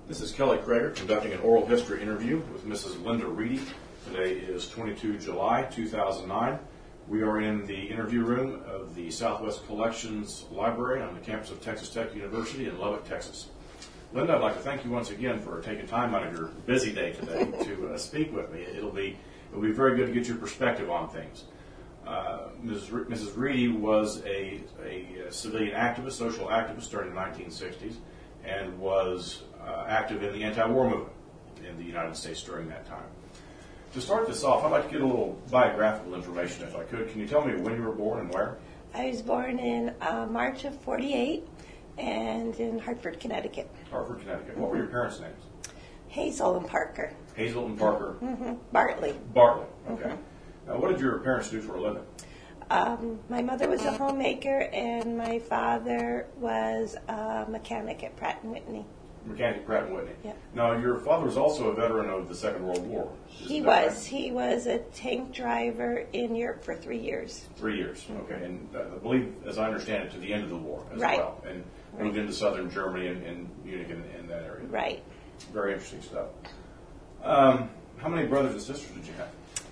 This is Kelly Krager conducting an oral history interview with Mrs. Linda Reedy. Today is 22 July 2009. We are in the interview room of the Southwest Collections Library on the campus of Texas Tech University in Lubbock, Texas. Linda, I'd like to thank you once again for taking time out of your busy day today to speak with me. It'll be very good to get your perspective on things. Mrs. Reedy was a civilian activist, social activist during the 1960s, and was active in the anti-war movement in the United States during that time. To start this off, I'd like to get a little biographical information, if I could. Can you tell me when you were born and where? I was born in March of '48 and in Hartford, Connecticut. Hartford, Connecticut. What were your parents' names? Hazel and Parker. Hazel and Parker? Mm-hmm. Bartley. Bartley, okay. Now, what did your parents do for a living? My mother was a homemaker, and my father was a mechanic at Pratt & Whitney. Mechanic at Pratt & Whitney. Yeah. Now, your father was also a veteran of the Second World War. He was. Right? He was a tank driver in Europe for 3 years. 3 years, okay. And I believe, as I understand it, to the end of the war as right. well. And moved into southern Germany and Munich in that area. Right. Very interesting stuff. How many brothers and sisters did you have?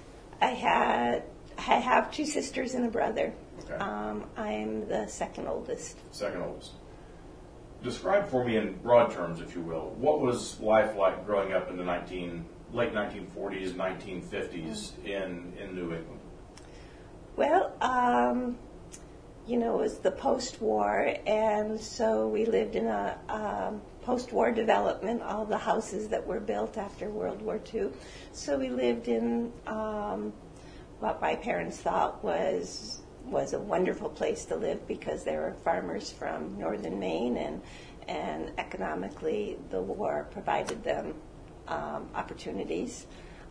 I have 2 sisters and a brother. Okay. I'm the second oldest. Second oldest. Describe for me in broad terms, if you will, what was life like growing up in the late 1940s, 1950s in New England? Well, it was the post-war, and so we lived in a post-war development, all the houses that were built after World War II. So we lived in what my parents thought was a wonderful place to live because they were farmers from northern Maine, and economically the war provided them opportunities.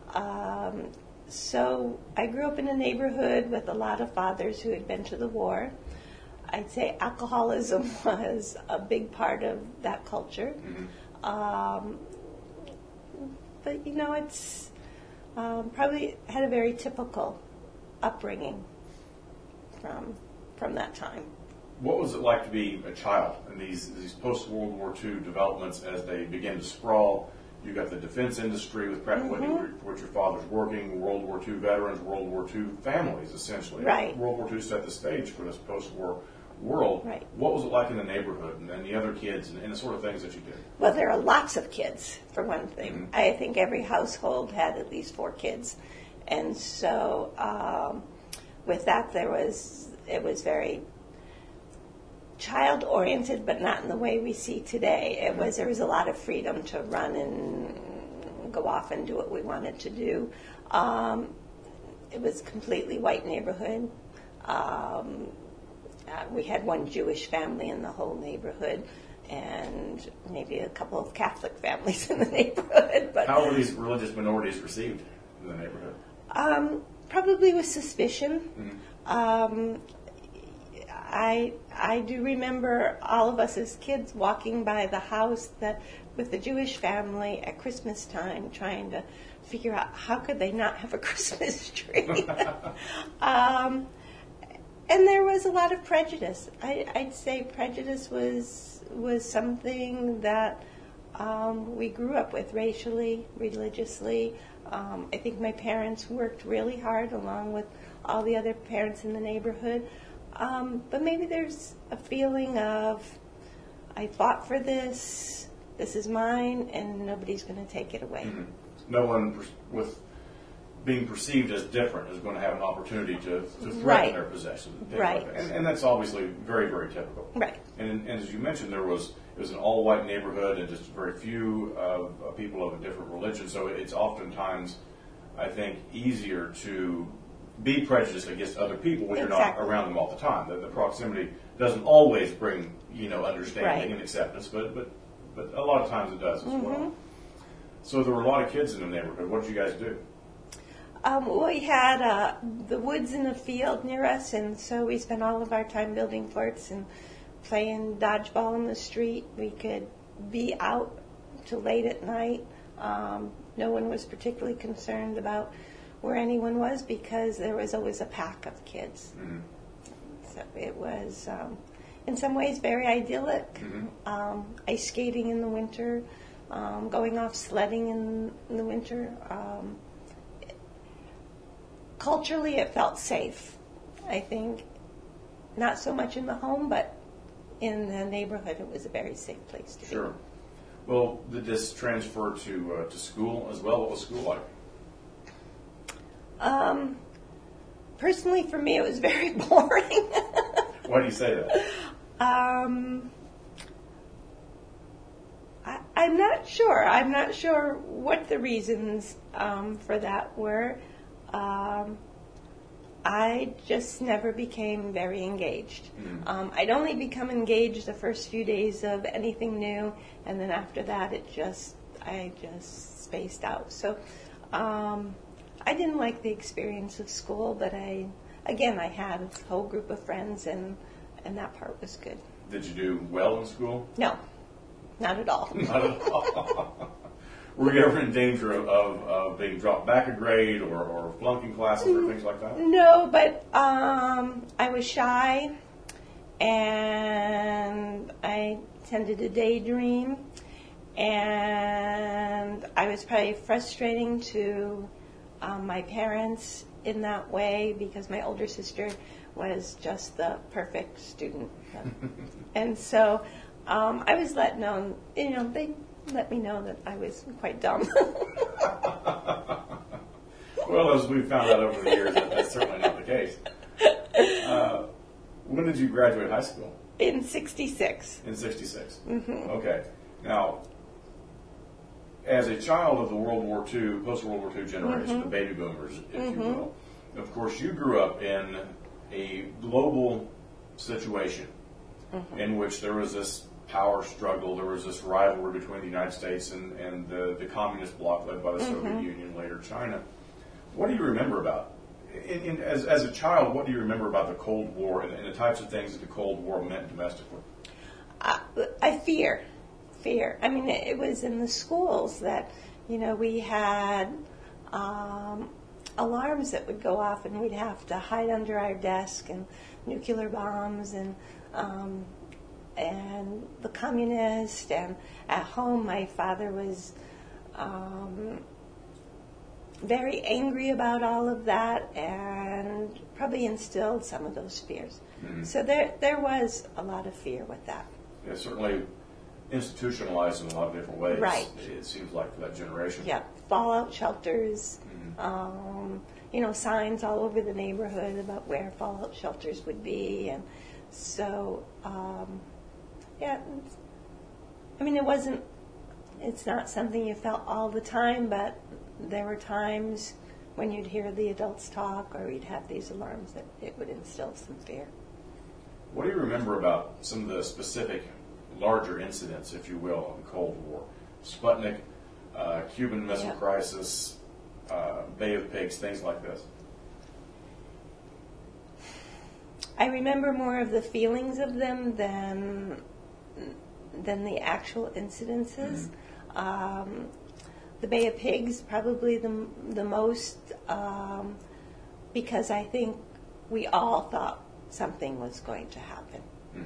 So I grew up in a neighborhood with a lot of fathers who had been to the war. I'd say alcoholism was a big part of that culture. Mm-hmm. But it's probably had a very typical upbringing from that time. What was it like to be a child in these post-World War II developments as they began to sprawl? You got the defense industry with Pratt & Whitney, for which your father's working, World War II veterans, World War II families, essentially. Right. World War II set the stage for this post-war world. Right. What was it like in the neighborhood and the other kids and the sort of things that you did? Well, there are lots of kids, for one thing. Mm-hmm. I think every household had at least 4 kids. And so with that, it was very child-oriented, but not in the way we see today. There was a lot of freedom to run and go off and do what we wanted to do. It was a completely white neighborhood. We had one Jewish family in the whole neighborhood, and maybe a couple of Catholic families in the neighborhood. But how were these religious minorities received in the neighborhood? Probably with suspicion. Mm-hmm. I do remember all of us as kids walking by the house with the Jewish family at Christmas time, trying to figure out how could they not have a Christmas tree. And there was a lot of prejudice. I'd say prejudice was something that we grew up with racially, religiously. I think my parents worked really hard along with all the other parents in the neighborhood. But maybe there's a feeling of, I fought for this is mine, and nobody's going to take it away. Mm-hmm. No one with being perceived as different is going to have an opportunity to threaten right. their possession. Right. Like and that's obviously very, very typical. Right. And as you mentioned, it was an all-white neighborhood and just very few people of a different religion. So it's oftentimes, I think, easier to be prejudiced against other people when exactly. you're not around them all the time. The proximity doesn't always bring understanding right. and acceptance, but a lot of times it does as well. So there were a lot of kids in the neighborhood. What did you guys do? We had the woods in the field near us, and so we spent all of our time building forts and playing dodgeball in the street. We could be out till late at night. No one was particularly concerned about where anyone was because there was always a pack of kids. Mm-hmm. So it was, in some ways, very idyllic. Mm-hmm. Ice skating in the winter, going off sledding in the winter. Culturally, it felt safe, I think. Not so much in the home, but in the neighborhood, it was a very safe place to be. Sure. Well, did this transfer to school as well? What was school like? Personally, for me, it was very boring. Why do you say that? I'm not sure. I'm not sure what the reasons for that were. I just never became very engaged. I'd only become engaged the first few days of anything new, and then after that, I just spaced out. So I didn't like the experience of school, but I had a whole group of friends, and that part was good. Did you do well in school? No, not at all. Not at all. Were you ever in danger of being dropped back a grade or flunking classes or things like that? No, but I was shy, and I tended to daydream, and I was probably frustrating to my parents in that way because my older sister was just the perfect student. And so I was let know, they let me know that I was quite dumb. Well, as we've found out over the years, that's certainly not the case. When did you graduate high school? In 66. In 66. Mm-hmm. Okay. Now, as a child of the World War II, post-World War II generation, the baby boomers, if you will, of course, you grew up in a global situation in which there was this power struggle, there was this rivalry between the United States and the communist bloc led by the Soviet Union, later China. What do you remember about? As a child, what do you remember about the Cold War and the types of things that the Cold War meant domestically? I fear. I mean, it was in the schools that, we had alarms that would go off and we'd have to hide under our desk, and nuclear bombs and the communist, and at home my father was very angry about all of that and probably instilled some of those fears. So there was a lot of fear with that. Yeah, certainly institutionalized in a lot of different ways. Right. It seems like for that generation. Yeah, fallout shelters, signs all over the neighborhood about where fallout shelters would be, and so it's not something you felt all the time, but there were times when you'd hear the adults talk or you'd have these alarms that it would instill some fear. What do you remember about some of the specific larger incidents, if you will, of the Cold War? Sputnik, Cuban Missile Crisis, Bay of Pigs, things like this. I remember more of the feelings of them than the actual incidences. The Bay of Pigs, probably the most, because I think we all thought something was going to happen.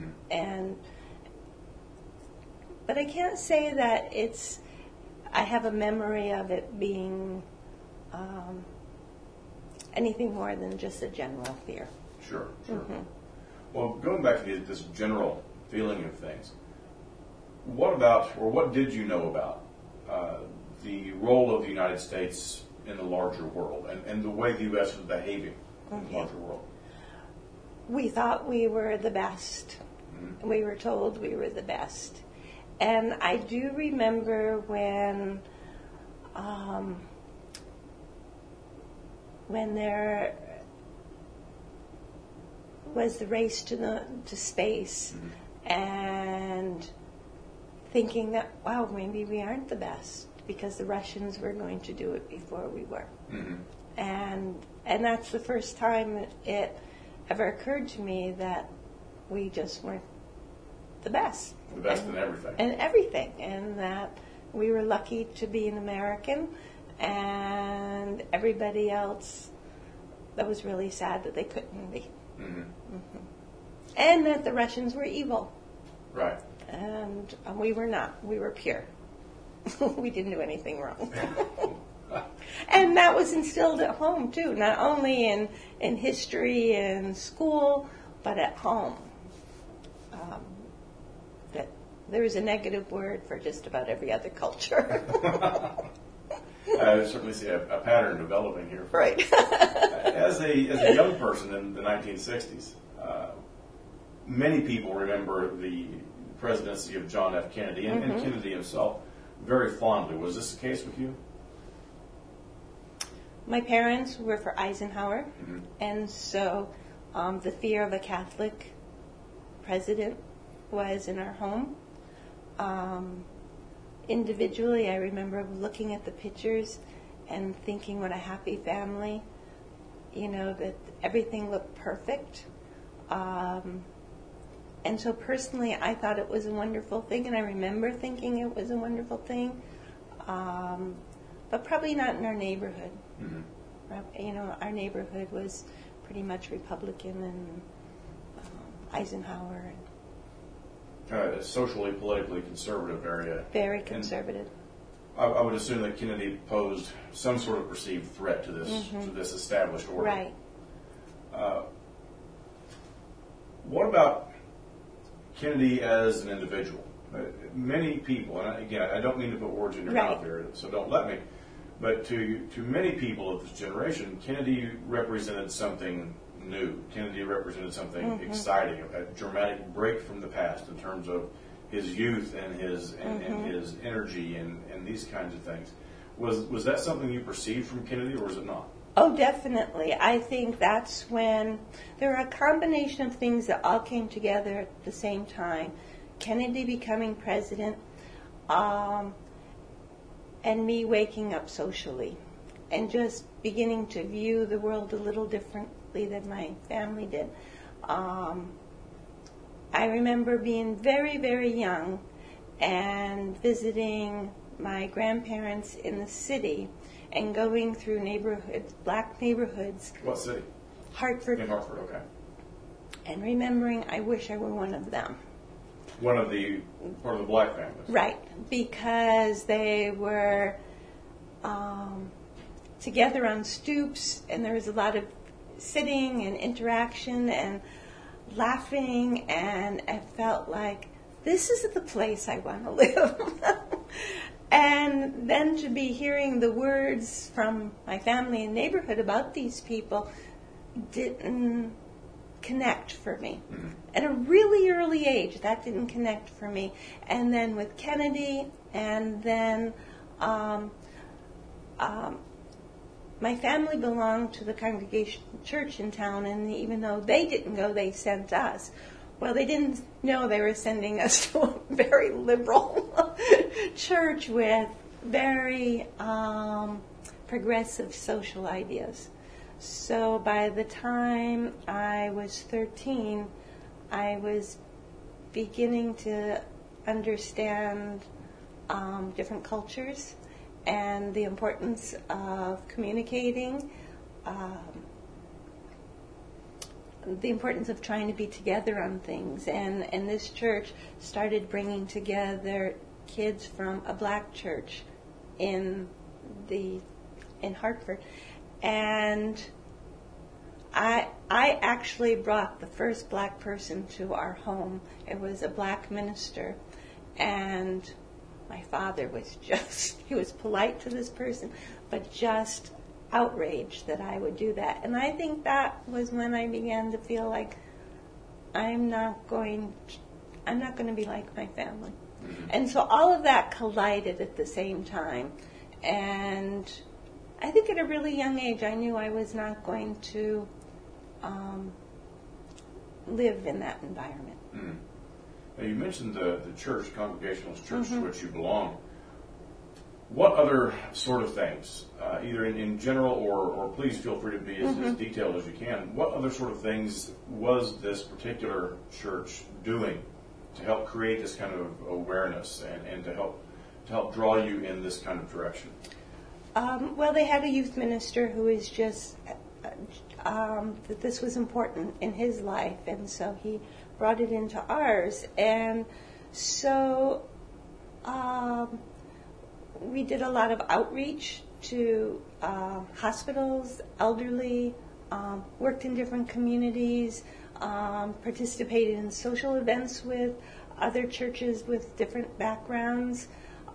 But I can't say that I have a memory of it being anything more than just a general fear. Sure. Well, going back to this general feeling of things, what did you know about the role of the United States in the larger world and the way the U.S. was behaving in the larger world? We thought we were the best. We were told we were the best. And I do remember when there was the race to space, and thinking that, wow, maybe we aren't the best because the Russians were going to do it before we were. And that's the first time it ever occurred to me that we just weren't the best. The best in everything. And everything. And that we were lucky to be an American, and everybody else, that was really sad that they couldn't be. And that the Russians were evil. Right. And we were not. We were pure. we didn't do anything wrong. And that was instilled at home, too, not only in history and school, but at home. That there is a negative word for just about every other culture. I certainly see a pattern developing here. Right. As a young person in the 1960s, many people remember the presidency of John F. Kennedy and Kennedy himself very fondly. Was this the case with you? My parents were for Eisenhower, and so the fear of a Catholic president was in our home. Individually, I remember looking at the pictures and thinking what a happy family, that everything looked perfect. And so personally, I thought it was a wonderful thing, and I remember thinking it was a wonderful thing, but probably not in our neighborhood. Our neighborhood was pretty much Republican and Eisenhower. A socially, politically conservative area. Very conservative. And I would assume that Kennedy posed some sort of perceived threat to this established order. Right. What about Kennedy as an individual? Many people, and again, I don't mean to put words in your mouth here, so don't let me, but to many people of this generation, Kennedy represented something new. Kennedy represented something exciting, a dramatic break from the past in terms of his youth and his energy and these kinds of things. Was that something you perceived from Kennedy, or was it not? Oh, definitely. I think that's when there were a combination of things that all came together at the same time. Kennedy becoming president, and me waking up socially and just beginning to view the world a little differently than my family did. I remember being very, very young and visiting my grandparents in the city and going through neighborhoods, black neighborhoods. What city? Hartford. In Hartford, okay. And remembering, I wish I were one of them. One of the part of the black families. Right, because they were together on stoops, and there was a lot of sitting and interaction and laughing, and I felt like this is the place I want to live. And then to be hearing the words from my family and neighborhood about these people didn't connect for me. At a really early age, that didn't connect for me. And then with Kennedy, and then my family belonged to the Congregational Church in town, and even though they didn't go, they sent us. Well, they didn't know they were sending us to a very liberal church with very progressive social ideas. So by the time I was 13, I was beginning to understand different cultures and the importance of communicating, the importance of trying to be together on things. And this church started bringing together kids from a black church in Hartford. And I actually brought the first black person to our home. It was a black minister. And my father was he was polite to this person, but just outraged that I would do that. And I think that was when I began to feel like I'm not going to be like my family. And so all of that collided at the same time. And I think at a really young age, I knew I was not going to live in that environment. Now you mentioned the church, Congregationalist Church, to which you belong. What other sort of things, either in general or please feel free to be as detailed as you can, what other sort of things was this particular church doing to help create this kind of awareness and to help draw you in this kind of direction? Well, they had a youth minister who was just that this was important in his life, and so he brought it into ours. And so we did a lot of outreach to hospitals, elderly, worked in different communities, participated in social events with other churches with different backgrounds.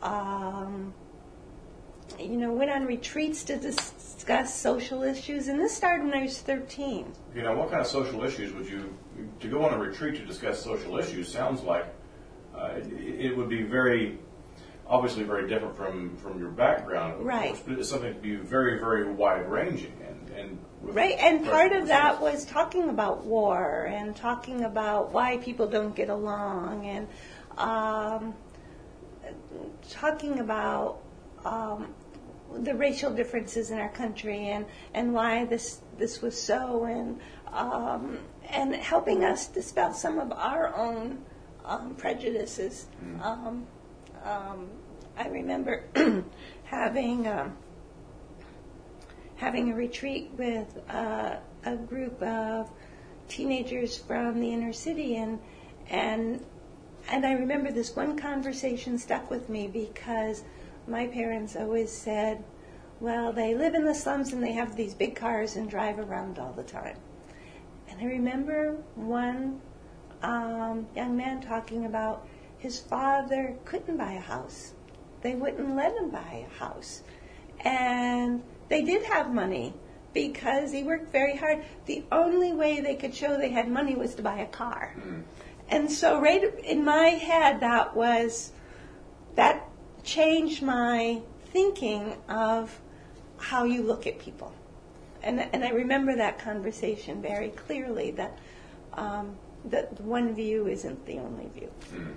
Went on retreats to discuss social issues, and this started when I was 13. What kind of social issues to go on a retreat to discuss social issues sounds like it would be obviously very different from your background, of right. course, but it's something to be very, very wide-ranging. Right, and part of that was talking about war and talking about why people don't get along and talking about the racial differences in our country and why this was so, and helping us dispel some of our own prejudices. I remember having a retreat with a group of teenagers from the inner city, and I remember this one conversation stuck with me because my parents always said, well, they live in the slums and they have these big cars and drive around all the time. And I remember one young man talking about his father couldn't buy a house. They wouldn't let him buy a house. And they did have money because he worked very hard. The only way they could show they had money was to buy a car. Mm. And so right in my head, that changed my thinking of how you look at people. And I remember that conversation very clearly, that one view isn't the only view. Mm.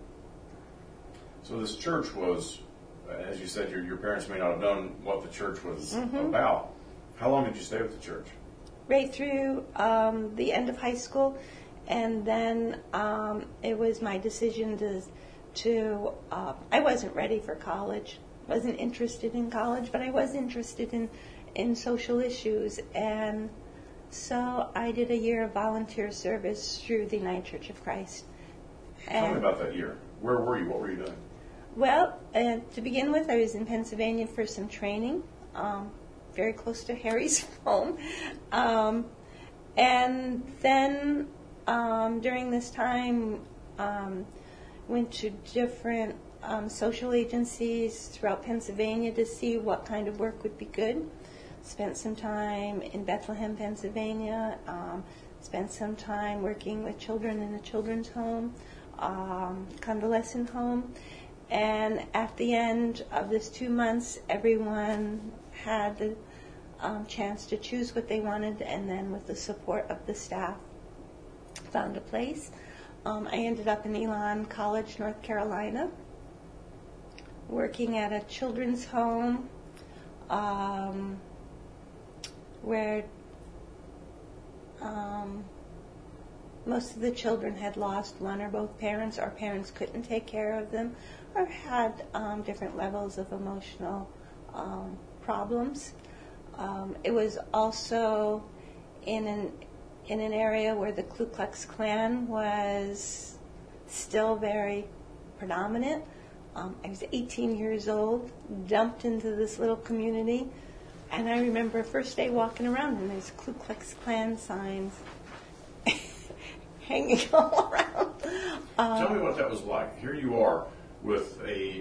So this church was, as you said, your parents may not have known what the church was about. How long did you stay with the church? Right through the end of high school, and then it was my decision to I wasn't ready for college, wasn't interested in college, but I was interested in social issues, and so I did a year of volunteer service through the United Church of Christ. Tell me about that year. Where were you? What were you doing? Well, to begin with, I was in Pennsylvania for some training, very close to Harry's home. And then during this time, went to different social agencies throughout Pennsylvania to see what kind of work would be good. Spent some time in Bethlehem, Pennsylvania. Spent some time working with children in a children's home, convalescent home. And at the end of this 2 months, everyone had the chance to choose what they wanted, and then with the support of the staff, found a place. I ended up in Elon College, North Carolina, working at a children's home where most of the children had lost one or both parents, or parents couldn't take care of them, or had different levels of emotional problems. It was also in an area where the Ku Klux Klan was still very predominant. I was 18 years old, dumped into this little community, and I remember first day walking around and there's Ku Klux Klan signs hanging all around. Tell me what that was like. Here you are with a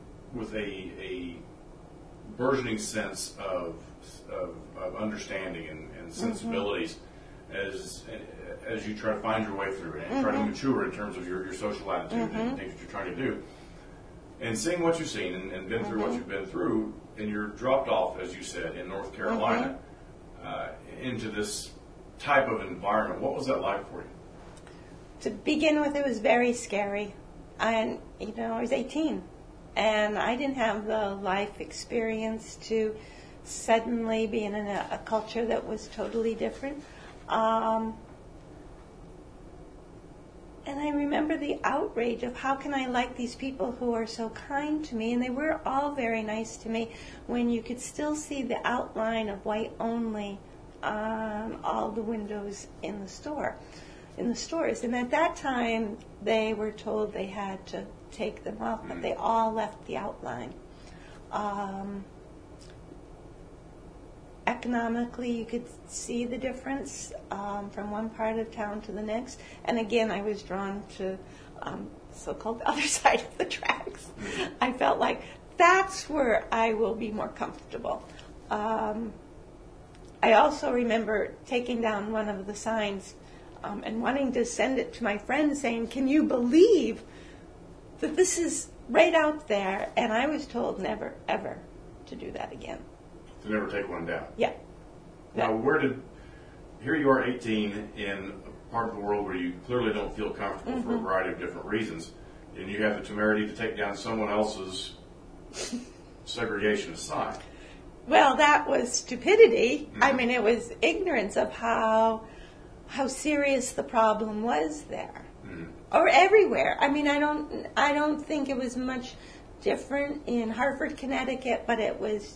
burgeoning sense of understanding and sensibilities as you try to find your way through it and try to mature in terms of your social attitude and things that you're trying to do. And seeing what you've seen and been through what you've been through, and you're dropped off, as you said, in North Carolina into this type of environment. What was that like for you? To begin with, it was very scary. And, I was 18, and I didn't have the life experience to suddenly be in a culture that was totally different. And I remember the outrage of how can I like these people who are so kind to me, and they were all very nice to me, when you could still see the outline of white only on all the windows in the stores. And at that time, they were told they had to take them off, but they all left the outline. Um, Economically, you could see the difference from one part of town to the next. And again, I was drawn to so-called other side of the tracks. I felt like that's where I will be more comfortable. I also remember taking down one of the signs and wanting to send it to my friend saying, "Can you believe that this is right out there?" And I was told never, ever to do that again. To never take one down. Yeah. Now, here you are 18 in a part of the world where you clearly don't feel comfortable for a variety of different reasons, and you have the temerity to take down someone else's segregation sign. Well, that was stupidity. I mean, it was ignorance of how serious the problem was there, or everywhere. I mean, I don't think it was much different in Hartford, Connecticut, but it was.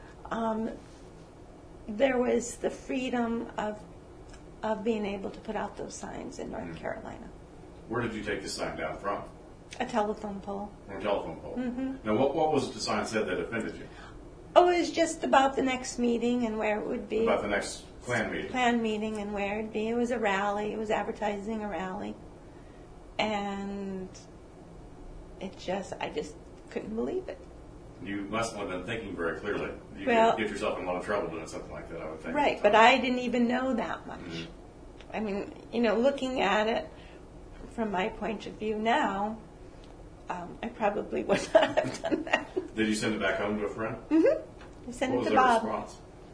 There was the freedom of being able to put out those signs in North Carolina. Where did you take the sign down from? A telephone pole. From a telephone pole. Now, what was it the sign said that offended you? Oh, it was just about the next meeting and where it would be. About the next Klan meeting. Klan meeting and where it'd be. It was a rally. It was advertising a rally. And I just couldn't believe it. You must have been thinking very clearly. You Well, could get yourself in a lot of trouble doing something like that, I would think. Right, but I didn't even know that much. I mean, looking at it from my point of view now, I probably would not have done that. Did you send it back home to a friend? I sent What was it to their Bob. response?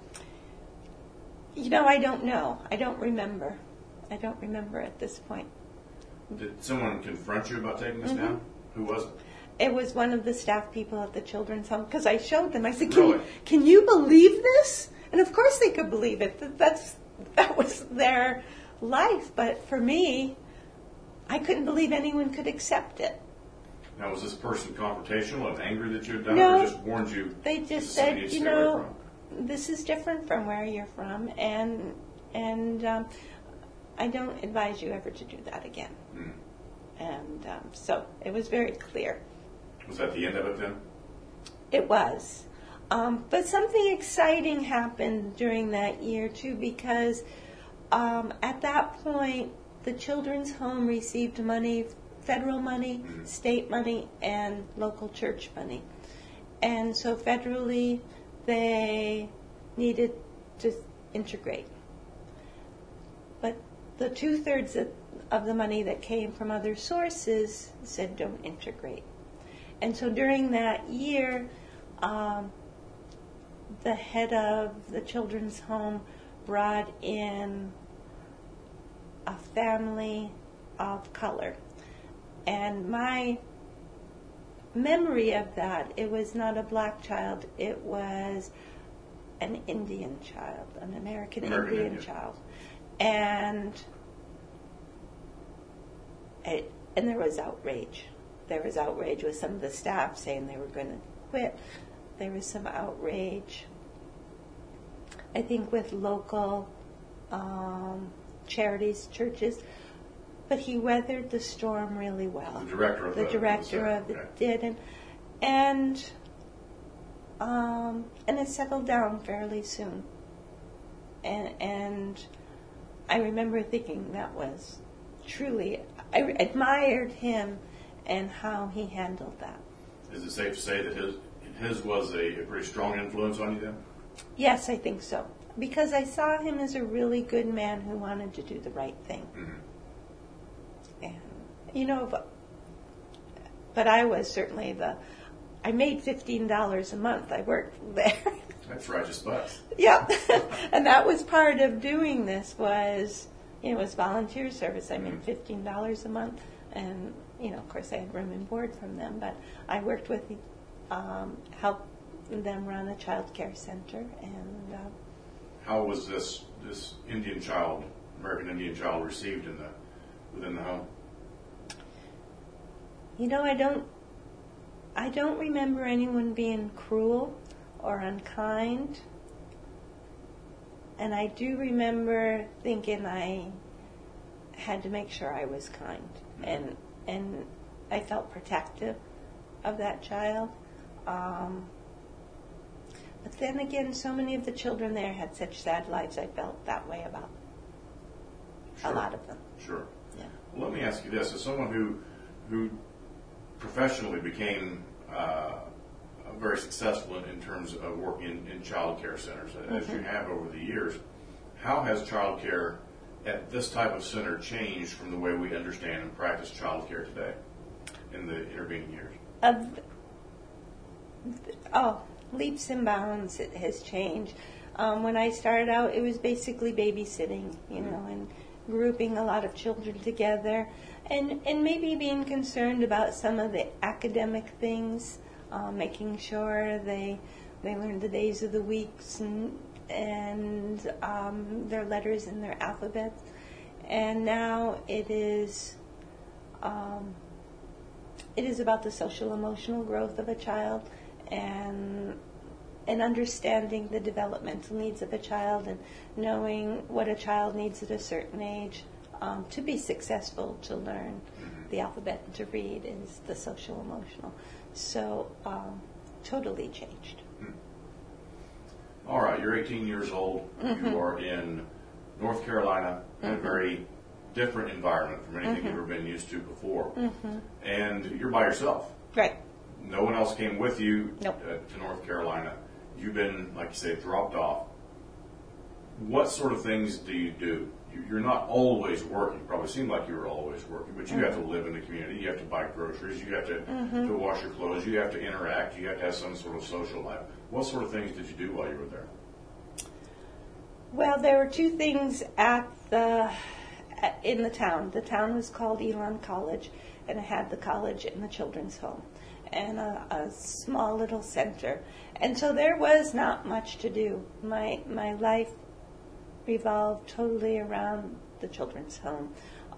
I don't know. I don't remember. I don't remember at this point. Did someone confront you about taking this down? Who was it? It was one of the staff people at the children's home because I showed them. I said, Really? Can you believe this? And of course they could believe it. That was their life. But for me, I couldn't believe anyone could accept it. Now, was this person confrontational and angry that you had done No. it, or just warned you? They this just is something said, you need to stay away from? this is different from where you're from, and I don't advise you ever to do that again. And so it was very clear. Was that the end of it then? It was. But something exciting happened during that year, too, because at that point, the children's home received money, federal money, state money, and local church money. And so federally, they needed to integrate. But the 2/3 of the money that came from other sources said don't integrate. And so during that year, the head of the children's home brought in a family of color. And my memory of that, it was not a black child, it was an Indian child, an American Indian child. And there was outrage. There was outrage with some of the staff saying they were going to quit. There was some outrage, I think, with local charities, churches. But he weathered the storm really well. The director of it did, and it settled down fairly soon. And I remember thinking that was truly, I admired him and how he handled that. Is it safe to say that his was a pretty strong influence on you then? Yes, I think so. Because I saw him as a really good man who wanted to do the right thing. And, but I was certainly I made $15 a month. I worked there. That's righteous bucks. Yeah. And that was part of doing this was volunteer service. I made $15 a month. And, of course I had room and board from them. But I worked with, helped them run a child care center. And how was this Indian child, American Indian child, received within the home? I don't remember anyone being cruel or unkind. And I do remember thinking I had to make sure I was kind. And I felt protective of that child. But then again, so many of the children there had such sad lives. I felt that way about Sure. a lot of them. Sure. Yeah. Well, let me ask you this: as someone who professionally became very successful in terms of working in child care centers, as you have over the years, how has child care at this type of center changed from the way we understand and practice child care today in the intervening years? Leaps and bounds. It has changed. When I started out, it was basically babysitting, and grouping a lot of children together, and maybe being concerned about some of the academic things, making sure they learn the days of the weeks and their letters and their alphabets. And now it is about the social emotional growth of a child and understanding the developmental needs of a child and knowing what a child needs at a certain age to be successful, to learn the alphabet and to read is the social emotional. So totally changed. All right, you're 18 years old. You are in North Carolina in a very different environment from anything you've ever been used to before. And you're by yourself. Right. No one else came with you Nope. to North Carolina. You've been, like you say, dropped off. What sort of things do you do? You're not always working. Probably seemed like you were always working, but you have to live in the community. You have to buy groceries. You have to wash your clothes. You have to interact. You have to have some sort of social life. What sort of things did you do while you were there? Well, there were two things in the town. The town was called Elon College, and it had the college and the children's home, and a small little center. And so there was not much to do. My life revolved totally around the children's home.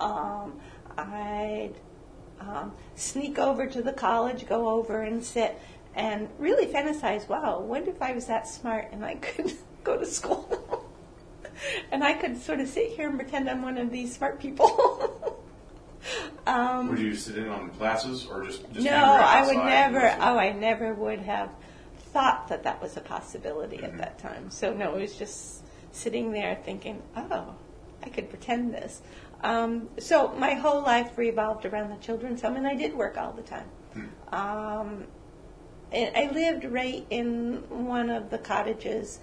I'd sneak over to the college, go over and sit, and really fantasize, wow, what if I was that smart and I could go to school? And I could sort of sit here and pretend I'm one of these smart people. Would you sit in on classes or just no, hang around I would outside never. and listen? I never would have thought that was a possibility at that time. So no, it was just sitting there thinking, oh, I could pretend this. So my whole life revolved around the children's home, and I did work all the time. And I lived right in one of the cottages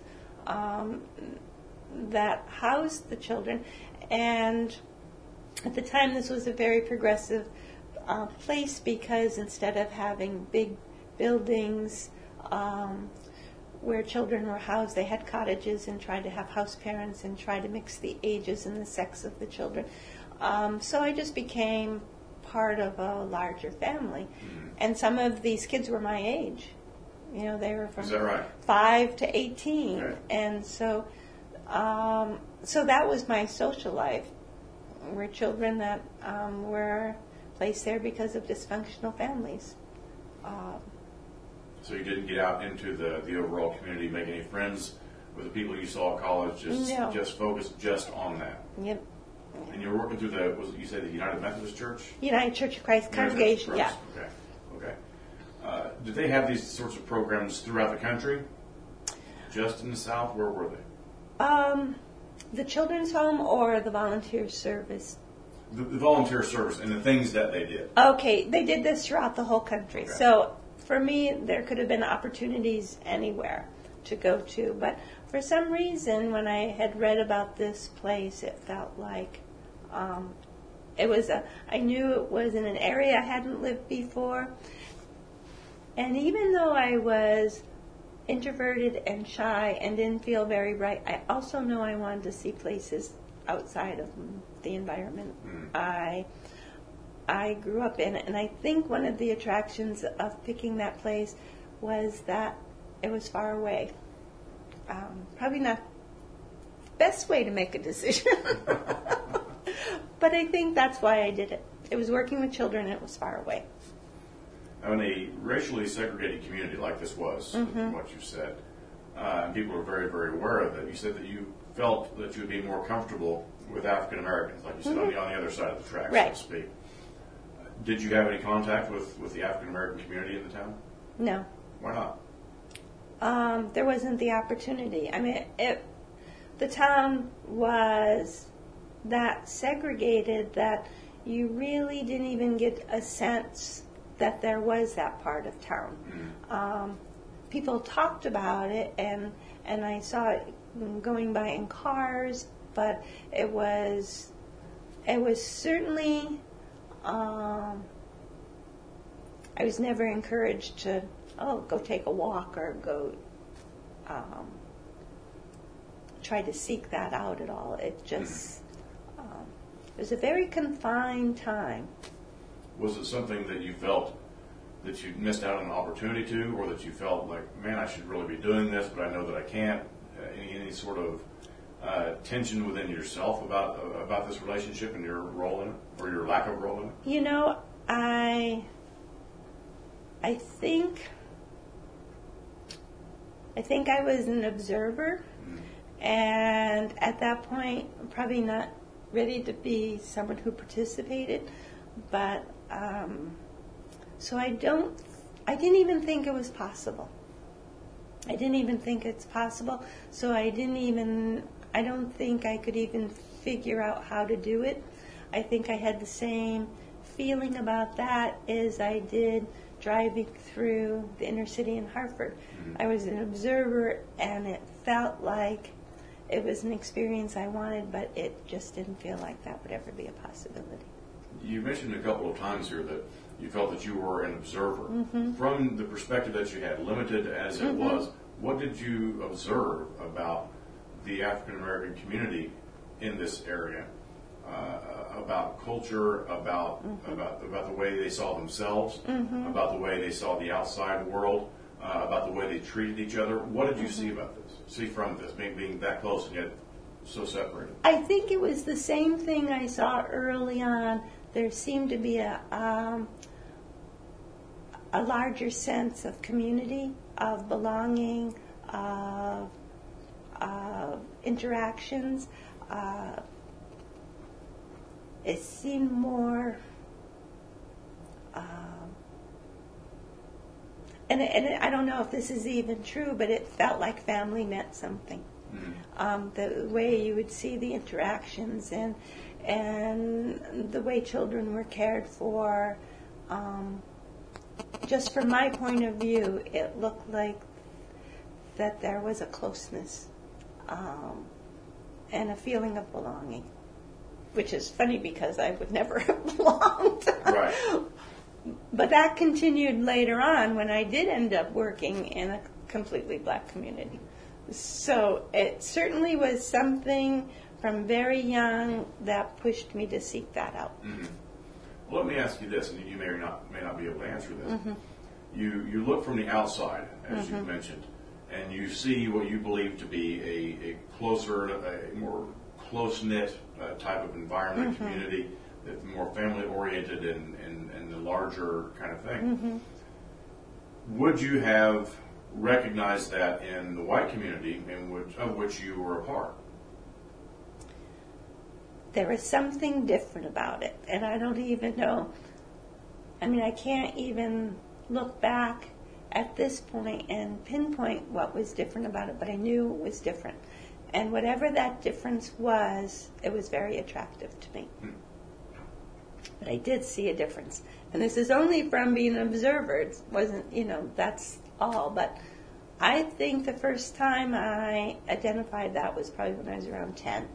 that housed the children, and at the time this was a very progressive place because instead of having big buildings where children were housed, they had cottages and tried to have house parents and tried to mix the ages and the sex of the children. So I just became part of a larger family. And some of these kids were my age. They were from Is that right? 5 to 18. Right. And so that was my social life, were children that were placed there because of dysfunctional families. So you didn't get out into the overall community, make any friends with the people you saw at college, No. just focused just on that. Yep. And you were working through you said the United Methodist Church? United Church of Christ congregation, yeah. Okay. Did they have these sorts of programs throughout the country? Just in the South? Where were they? The children's home or the volunteer service? The volunteer service and the things that they did. Okay, they did this throughout the whole country. Okay. So for me, there could have been opportunities anywhere to go to. But for some reason, when I had read about this place, it felt like I knew it was in an area I hadn't lived before. And even though I was introverted and shy and didn't feel very bright, I also know I wanted to see places outside of the environment I grew up in. And I think one of the attractions of picking that place was that it was far away. Probably not the best way to make a decision. But I think that's why I did it. It was working with children and it was far away. Now, in a racially segregated community like this was, from what you said, and people were very, very aware of it, you said that you felt that you would be more comfortable with African Americans, like you said, on the other side of the tracks, Right. so to speak. Did you have any contact with the African American community in the town? No. Why not? there wasn't the opportunity. I mean, the town was that segregated that you really didn't even get a sense that there was that part of town. People talked about it, and I saw it going by in cars, but it was certainly, I was never encouraged to, go take a walk or go try to seek that out at all. It just, it was a very confined time. Was it something that you felt that you missed out on an opportunity to, or that you felt like, man, I should really be doing this, but I know that I can't? Any sort of tension within yourself about this relationship and your role in it, or your lack of role in it? You know, I think I was an observer, and at that point, probably not ready to be someone who participated, but so I didn't even think it was possible. I didn't even think it's possible, so I don't think I could even figure out how to do it. I think I had the same feeling about that as I did driving through the inner city in Hartford. I was an observer, and it felt like it was an experience I wanted, but it just didn't feel like that would ever be a possibility. You mentioned a couple of times here that you felt that you were an observer. From the perspective that you had, limited as it was, what did you observe about the African American community in this area? About culture, about the way they saw themselves, about the way they saw the outside world, about the way they treated each other. What did you see about this? See from this, being that close and yet so separated? I think it was the same thing I saw early on. There seemed to be a larger sense of community, of belonging, of interactions. It seemed more, and I don't know if this is even true, but it felt like family meant something. The way you would see the interactions and the way children were cared for. Just from my point of view, it looked like that there was a closeness and a feeling of belonging, which is funny because I would never have belonged. Right. But that continued later on when I did end up working in a completely black community. So it certainly was something from very young that pushed me to seek that out. Well, let me ask you this, and you may not be able to answer this. You look from the outside, as you mentioned, and you see what you believe to be a closer, a more close-knit type of environment, community, that's more family-oriented and the larger kind of thing. Would you have recognized that in the white community of which you were a part? There was something different about it, and I don't even know. I mean, I can't even look back at this point and pinpoint what was different about it, but I knew it was different. And whatever that difference was, it was very attractive to me. But I did see a difference. And this is only from being an observer. It wasn't, that's all. But I think the first time I identified that was probably when I was around 10.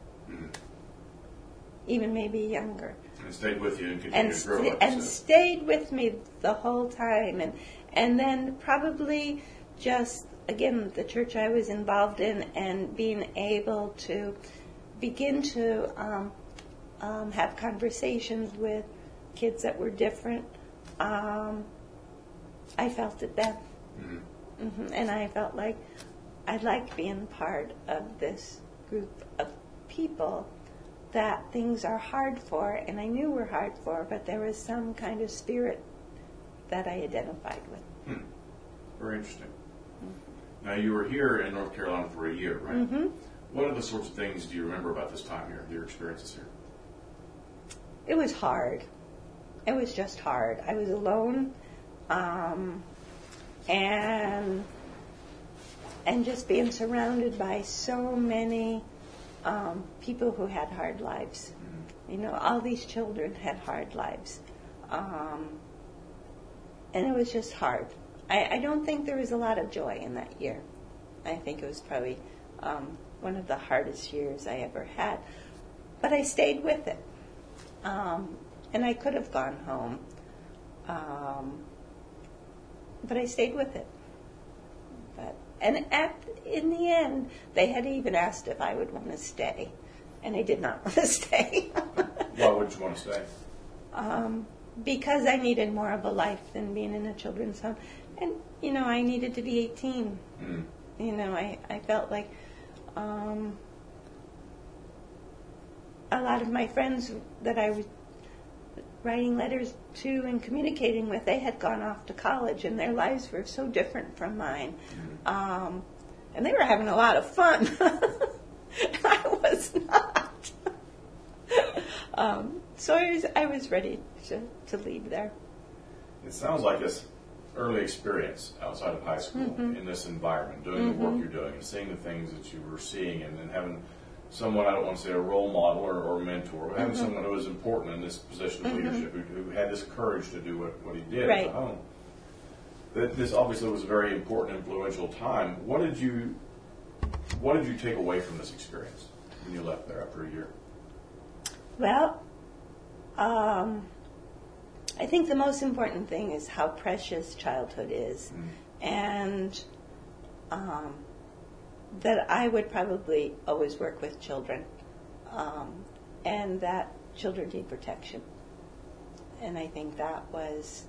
Even maybe younger. And it stayed with you and continued to grow. And stayed with me the whole time. And then probably just, again, the church I was involved in and being able to begin to have conversations with kids that were different. I felt it then. And I felt like I liked being part of this group of people that things are hard for, and I knew were hard for, but there was some kind of spirit that I identified with. Very interesting. Now, you were here in North Carolina for a year, right? What other sorts of things do you remember about this time here, your experiences here? It was hard. It was just hard. I was alone, and and just being surrounded by so many people who had hard lives. You know, all these children had hard lives. And it was just hard. I don't think there was a lot of joy in that year. I think it was probably one of the hardest years I ever had. But I stayed with it. And I could have gone home. But I stayed with it. In the end, they had even asked if I would want to stay. And I did not want to stay. Why would you want to stay? Because I needed more of a life than being in a children's home. And, you know, I needed to be 18. Mm. You know, I felt like a lot of my friends that I was writing letters to and communicating with, they had gone off to college, and their lives were so different from mine. Mm. And they were having a lot of fun. And I was not. So I was ready to leave there. It sounds like this early experience outside of high school, mm-hmm. in this environment, doing mm-hmm. the work you're doing and seeing the things that you were seeing, and then having someone, I don't want to say a role model or mentor, but having mm-hmm. someone who was important in this position of mm-hmm. leadership, who had this courage to do what he did right. at the home. This obviously was a very important, influential time. What did you take away from this experience when you left there after a year? Well, I think the most important thing is how precious childhood is, and that I would probably always work with children, and that children need protection. And I think that was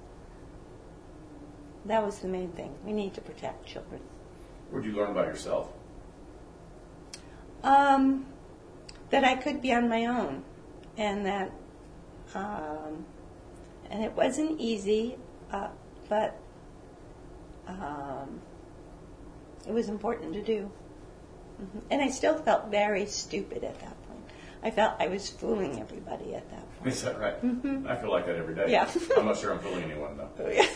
the main thing. We need to protect children. What did you learn about yourself? That I could be on my own, and that and it wasn't easy, but it was important to do. Mm-hmm. And I still felt very stupid at that point. I felt I was fooling everybody at that point. Is that right? Mm-hmm. I feel like that every day. Yeah. I'm not sure I'm fooling anyone, though.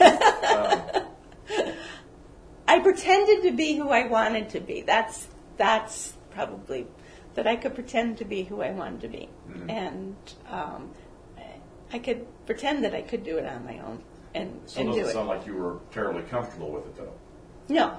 I pretended to be who I wanted to be. That's probably that I could pretend to be who I wanted to be. Mm-hmm. And I could pretend that I could do it on my own and do it. So it doesn't sound like you were terribly comfortable with it, though. No.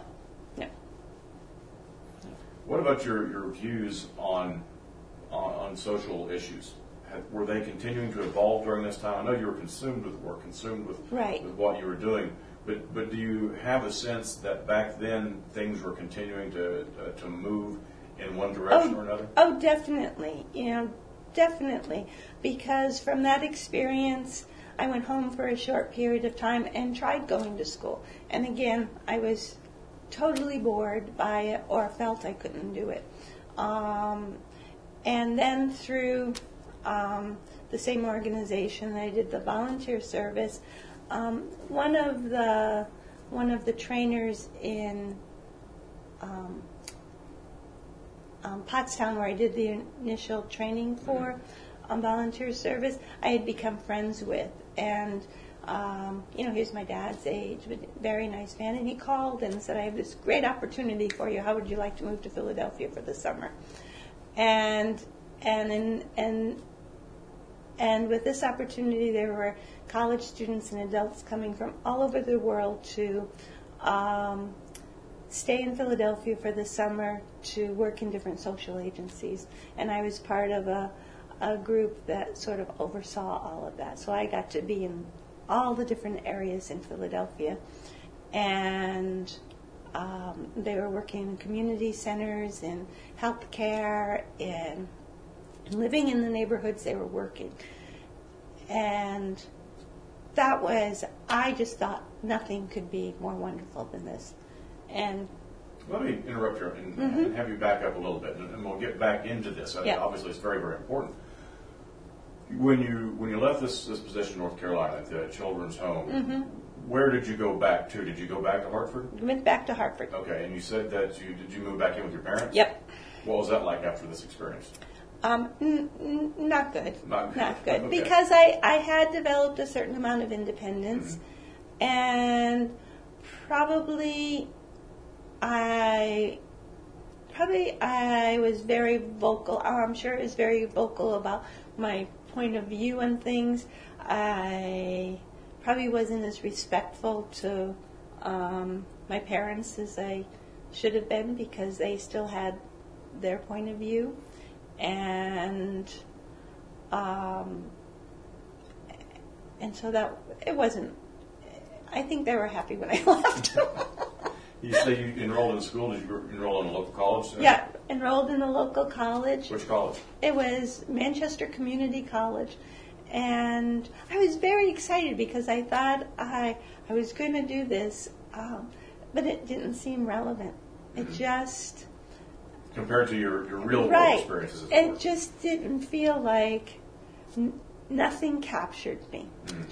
What about your views on social issues? Were they continuing to evolve during this time? I know you were consumed with work, consumed with what you were doing, but do you have a sense that back then things were continuing to move in one direction or another? Oh, definitely. Definitely. Because from that experience, I went home for a short period of time and tried going to school. And again, I was totally bored by it or felt I couldn't do it. And then through the same organization, I did the volunteer service. One of the trainers in Pottstown, where I did the initial training for volunteer service, I had become friends with. And, he's my dad's age, but very nice man. And he called and said, I have this great opportunity for you. How would you like to move to Philadelphia for the summer? And with this opportunity, there were college students and adults coming from all over the world to stay in Philadelphia for the summer to work in different social agencies. And I was part of a group that sort of oversaw all of that. So I got to be in all the different areas in Philadelphia. And they were working in community centers, in health care, in living in the neighborhoods they were working. And I just thought nothing could be more wonderful than this. And let me interrupt you and have you back up a little bit, and we'll get back into this. Yeah. Obviously, it's very, very important. When you left this position in North Carolina at the children's home, where did you go back to? Did you go back to Hartford? I went back to Hartford. Okay, and you said that did you move back in with your parents? Yep. What was that like after this experience? Not good. Not good. Okay. Because I had developed a certain amount of independence, and probably I was very vocal. I'm sure I was very vocal about my point of view on things. I probably wasn't as respectful to my parents as I should have been, because they still had their point of view, and so that it wasn't. I think they were happy when I left. You say you enrolled in school. Did you enroll in a local college? Yeah, enrolled in a local college. Which college? It was Manchester Community College. And I was very excited because I thought I was going to do this, but it didn't seem relevant. It just... Compared to your real world experiences. It just didn't feel like... nothing captured me.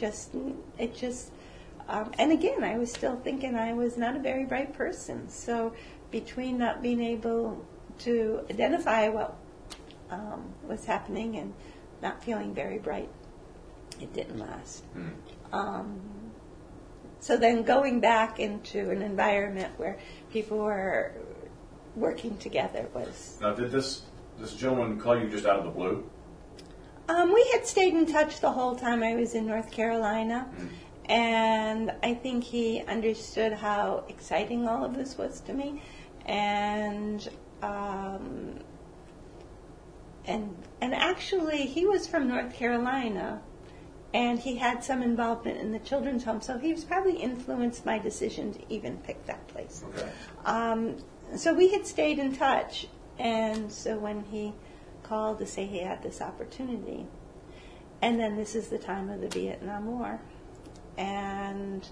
And again, I was still thinking I was not a very bright person. So between not being able to identify what was happening and not feeling very bright, it didn't last. So then going back into an environment where people were working together was... Now, did this gentleman call you just out of the blue? We had stayed in touch the whole time I was in North Carolina. And I think he understood how exciting all of this was to me, and actually he was from North Carolina, and he had some involvement in the children's home, so he was probably influenced my decision to even pick that place. Okay. So we had stayed in touch, and so when he called to say he had this opportunity, and then this is the time of the Vietnam War. And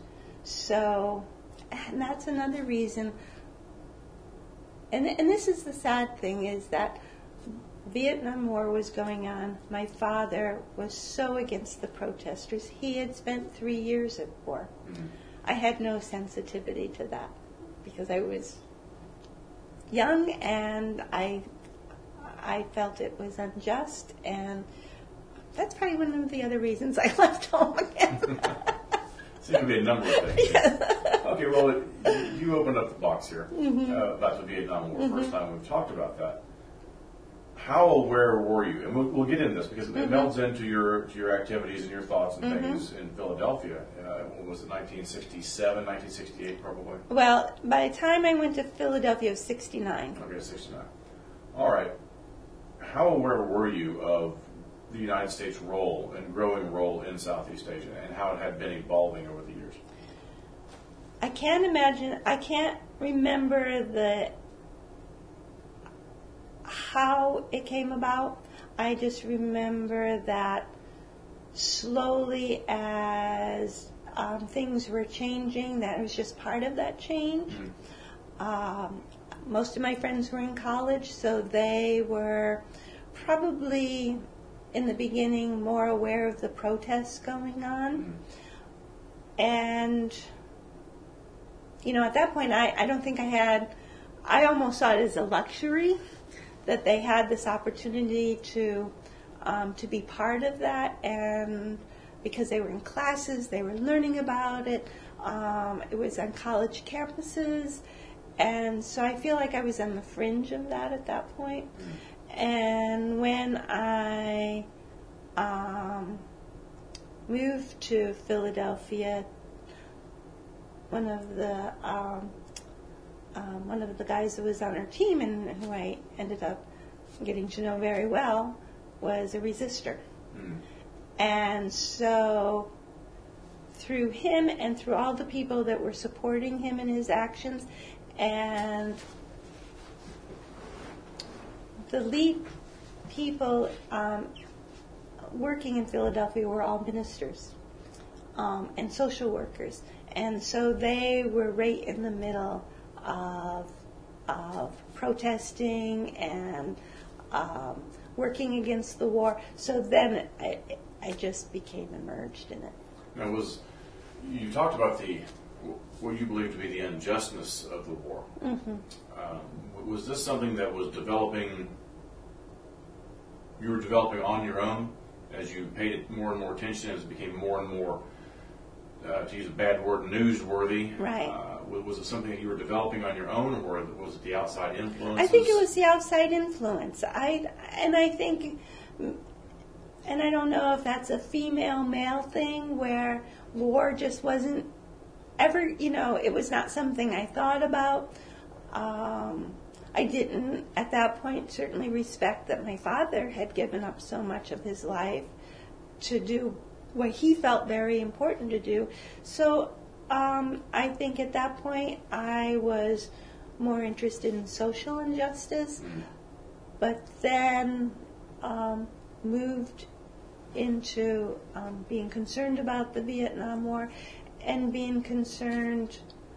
that's another reason, and this is the sad thing, is that Vietnam War was going on. My father was so against the protesters. He had spent 3 years at war. I had no sensitivity to that because I was young, and I felt it was unjust, and that's probably one of the other reasons I left home again. Seems to be a number of things. Yes. Okay, well, you opened up the box here about the Vietnam War. First time we've talked about that. How aware were you? And we'll get into this because it melds into your activities and your thoughts and things in Philadelphia. What was it, 1967, 1968 probably? Well, by the time I went to Philadelphia, it was 69. Okay, 69. All right. How aware were you of the United States' role and growing role in Southeast Asia and how it had been evolving over the years? I can't remember how it came about. I just remember that slowly as things were changing, that was just part of that change. Most of my friends were in college, so they were probably in the beginning more aware of the protests going on. And, at that point, I don't think I almost saw it as a luxury that they had this opportunity to be part of that, and because they were in classes, they were learning about it. It was on college campuses, and so I feel like I was on the fringe of that at that point. And when I moved to Philadelphia, one of the guys that was on our team and who I ended up getting to know very well was a resistor. And so through him and through all the people that were supporting him in his actions, and the lead people working in Philadelphia were all ministers and social workers. And so they were right in the middle of protesting and working against the war. So then I just became immersed in it. Now, you talked about what you believe to be the unjustness of the war. Was this something that was you were developing on your own as you paid more and more attention, as it became more and more, to use a bad word, newsworthy? Right. Was it something that you were developing on your own, or was it the outside influences? I think it was the outside influence. I don't know if that's a female-male thing where war just wasn't ever, it was not something I thought about. I didn't, at that point, certainly respect that my father had given up so much of his life to do what he felt very important to do. So I think at that point I was more interested in social injustice, but then moved into being concerned about the Vietnam War and being concerned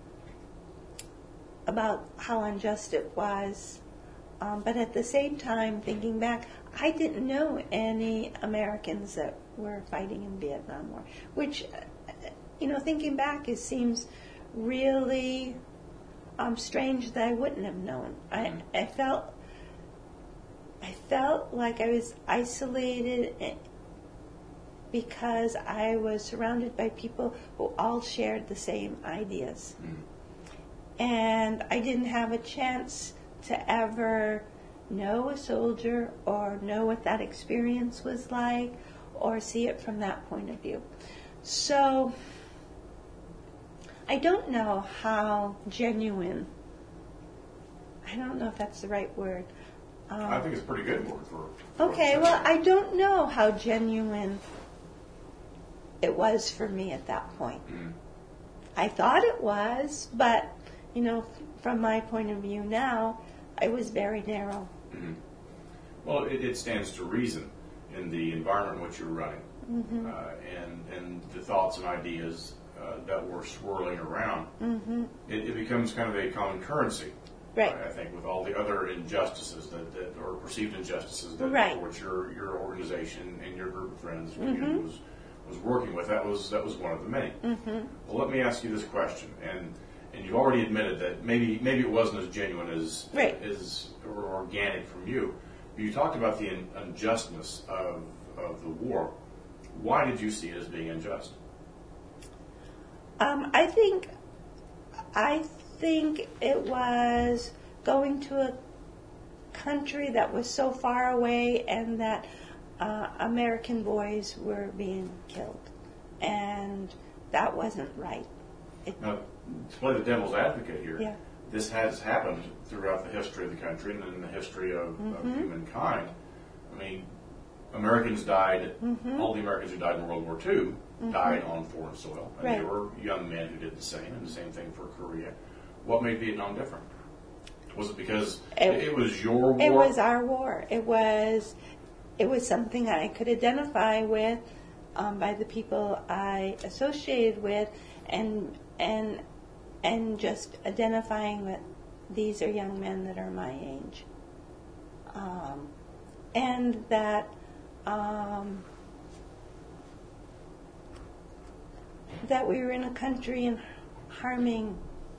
about how unjust it was. But at the same time, thinking back, I didn't know any Americans that were fighting in the Vietnam War, which, thinking back, it seems really strange that I wouldn't have known. I felt like I was isolated because I was surrounded by people who all shared the same ideas. And I didn't have a chance to ever know a soldier or know what that experience was like or see it from that point of view. So I don't know how genuine, I don't know if that's the right word. I think it's a pretty good word for okay, well, I don't know how genuine it was for me at that point. I thought it was, but, from my point of view now, I was very narrow. Well, it stands to reason in the environment in which you're running, and the thoughts and ideas that were swirling around. It becomes kind of a common currency, right? I think, with all the other injustices that or perceived injustices that right. which your organization and your group of friends was working with. That was one of the many. Well, let me ask you this question, and you've already admitted that maybe it wasn't as genuine as right. or organic from you. You talked about the unjustness of the war. Why did you see it as being unjust? I think it was going to a country that was so far away and that American boys were being killed, and that wasn't right. Now, to play the devil's advocate here, yeah. This has happened throughout the history of the country and in the history of humankind. I mean, Americans died, all the Americans who died in World War II died on foreign soil. And right. there were young men who did the same, and the same thing for Korea. What made Vietnam different? Was it because it was your war? It was our war. It was something I could identify with by the people I associated with, and just identifying that these are young men that are my age, and that that we were in a country and harming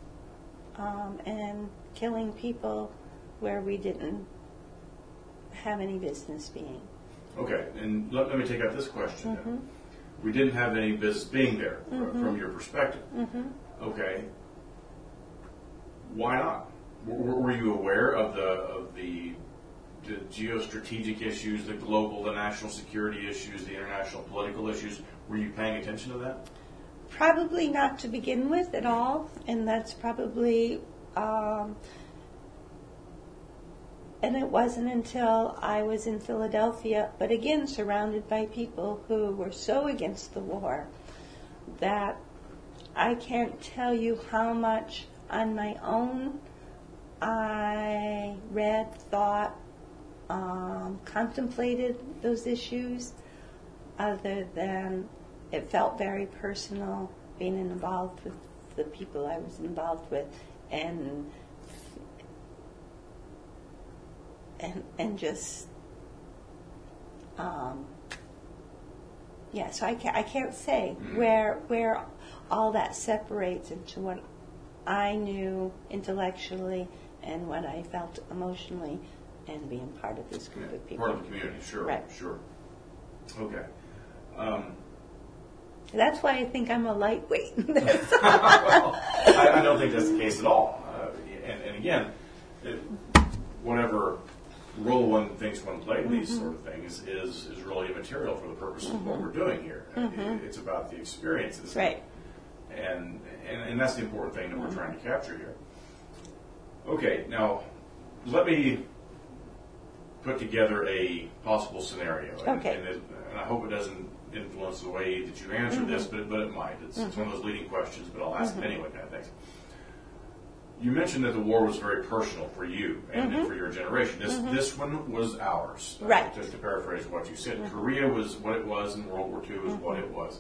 and killing people where we didn't have any business being. Okay, and let me take out this question then. We didn't have any business being there from your perspective. Okay, why not? Were you aware of the geostrategic issues, the global, the national security issues, the international political issues? Were you paying attention to that? Probably not to begin with at all, and that's probably, and it wasn't until I was in Philadelphia, but again surrounded by people who were so against the war that I can't tell you how much on my own I read, thought, contemplated those issues, other than it felt very personal being involved with the people I was involved with, and just so I can't say where all that separates into what I knew intellectually and what I felt emotionally, and being part of this group of people. Part of the community, sure. Right. Sure. Okay. That's why I think I'm a lightweight. Well, I don't think that's the case at all. And again, whatever role one thinks one played in these sort of things is really immaterial for the purposes of what we're doing here. It's about the experiences. Right. And that's the important thing that we're trying to capture here. Okay, now let me put together a possible scenario. Okay. And I hope it doesn't influence the way that you answer this, but it might. It's one of those leading questions, but I'll ask them anyway, kind of things. You mentioned that the war was very personal for you and for your generation. This one was ours. Right. Just to paraphrase what you said. Korea was what it was, and World War II was what it was.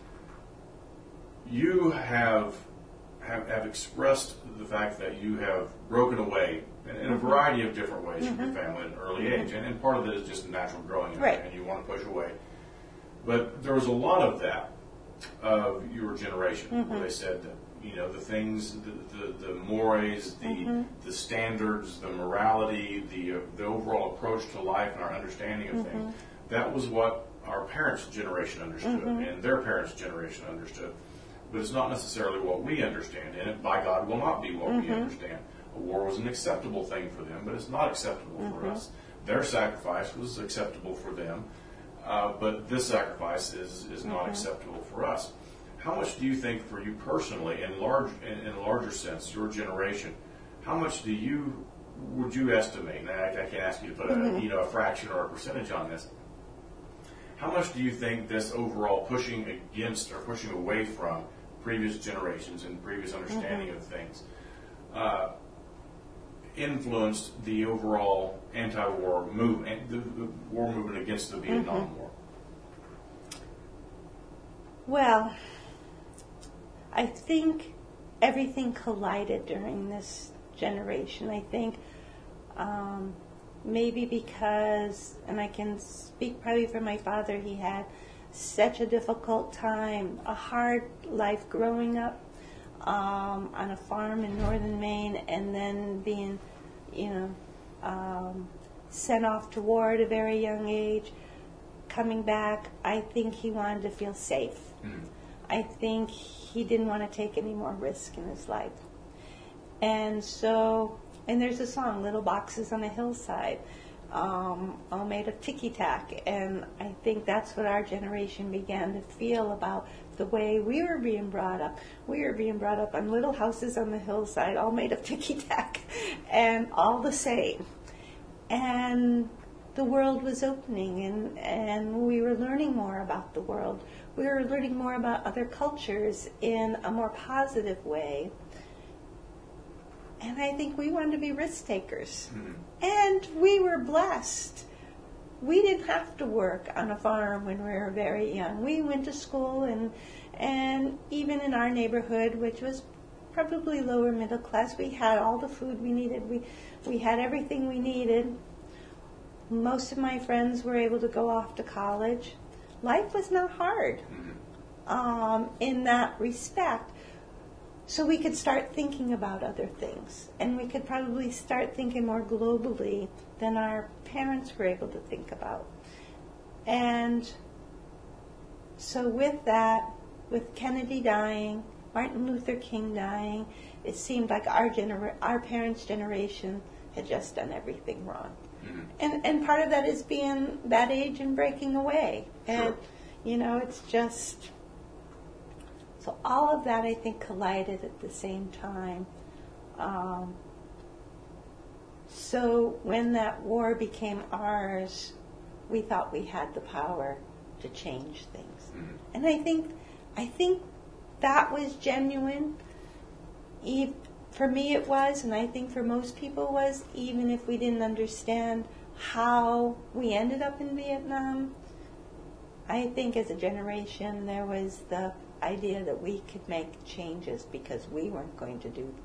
You have expressed the fact that you have broken away in a variety of different ways from your family at an early age, and part of it is just natural growing up, Right. and you want to push away. But there was a lot of that of your generation where they said that, you know, the things, the mores, the standards, the morality, the overall approach to life and our understanding of things. That was what our parents' generation understood and their parents' generation understood. But it's not necessarily what we understand, and it, by God, will not be what we understand. A war was an acceptable thing for them, but it's not acceptable for us. Their sacrifice was acceptable for them, but this sacrifice is not acceptable for us. How much do you think, for you personally, in a larger sense, your generation, how much would you estimate? And I can't ask you to put a fraction or a percentage on this. How much do you think this overall pushing against or pushing away from previous generations and previous understanding of things influenced the overall anti-war movement, the war movement against the Vietnam War? Well, I think everything collided during this generation. I think maybe because, and I can speak probably for my father, he had such a difficult time, a hard life growing up on a farm in northern Maine, and then being, sent off to war at a very young age, coming back. I think he wanted to feel safe. I think he didn't want to take any more risk in his life. And so, and there's a song, Little Boxes on a Hillside, all made of ticky-tack. And I think that's what our generation began to feel about the way we were being brought up. We were being brought up on little houses on the hillside, all made of ticky-tack, and all the same. And the world was opening, and we were learning more about the world. We were learning more about other cultures in a more positive way. And I think we wanted to be risk takers. And we were blessed. We didn't have to work on a farm when we were very young. We went to school, and even in our neighborhood, which was probably lower middle class, we had all the food we needed. We had everything we needed. Most of my friends were able to go off to college. Life was not hard in that respect. So we could start thinking about other things. And we could probably start thinking more globally than our parents were able to think about. And so with that, with Kennedy dying, Martin Luther King dying, it seemed like our parents' generation had just done everything wrong. And part of that is being that age and breaking away. And, it's just... So all of that, I think, collided at the same time. So when that war became ours, we thought we had the power to change things. And I think that was genuine. For me it was, and I think for most people it was, even if we didn't understand how we ended up in Vietnam. I think as a generation there was the idea that we could make changes because we weren't going to do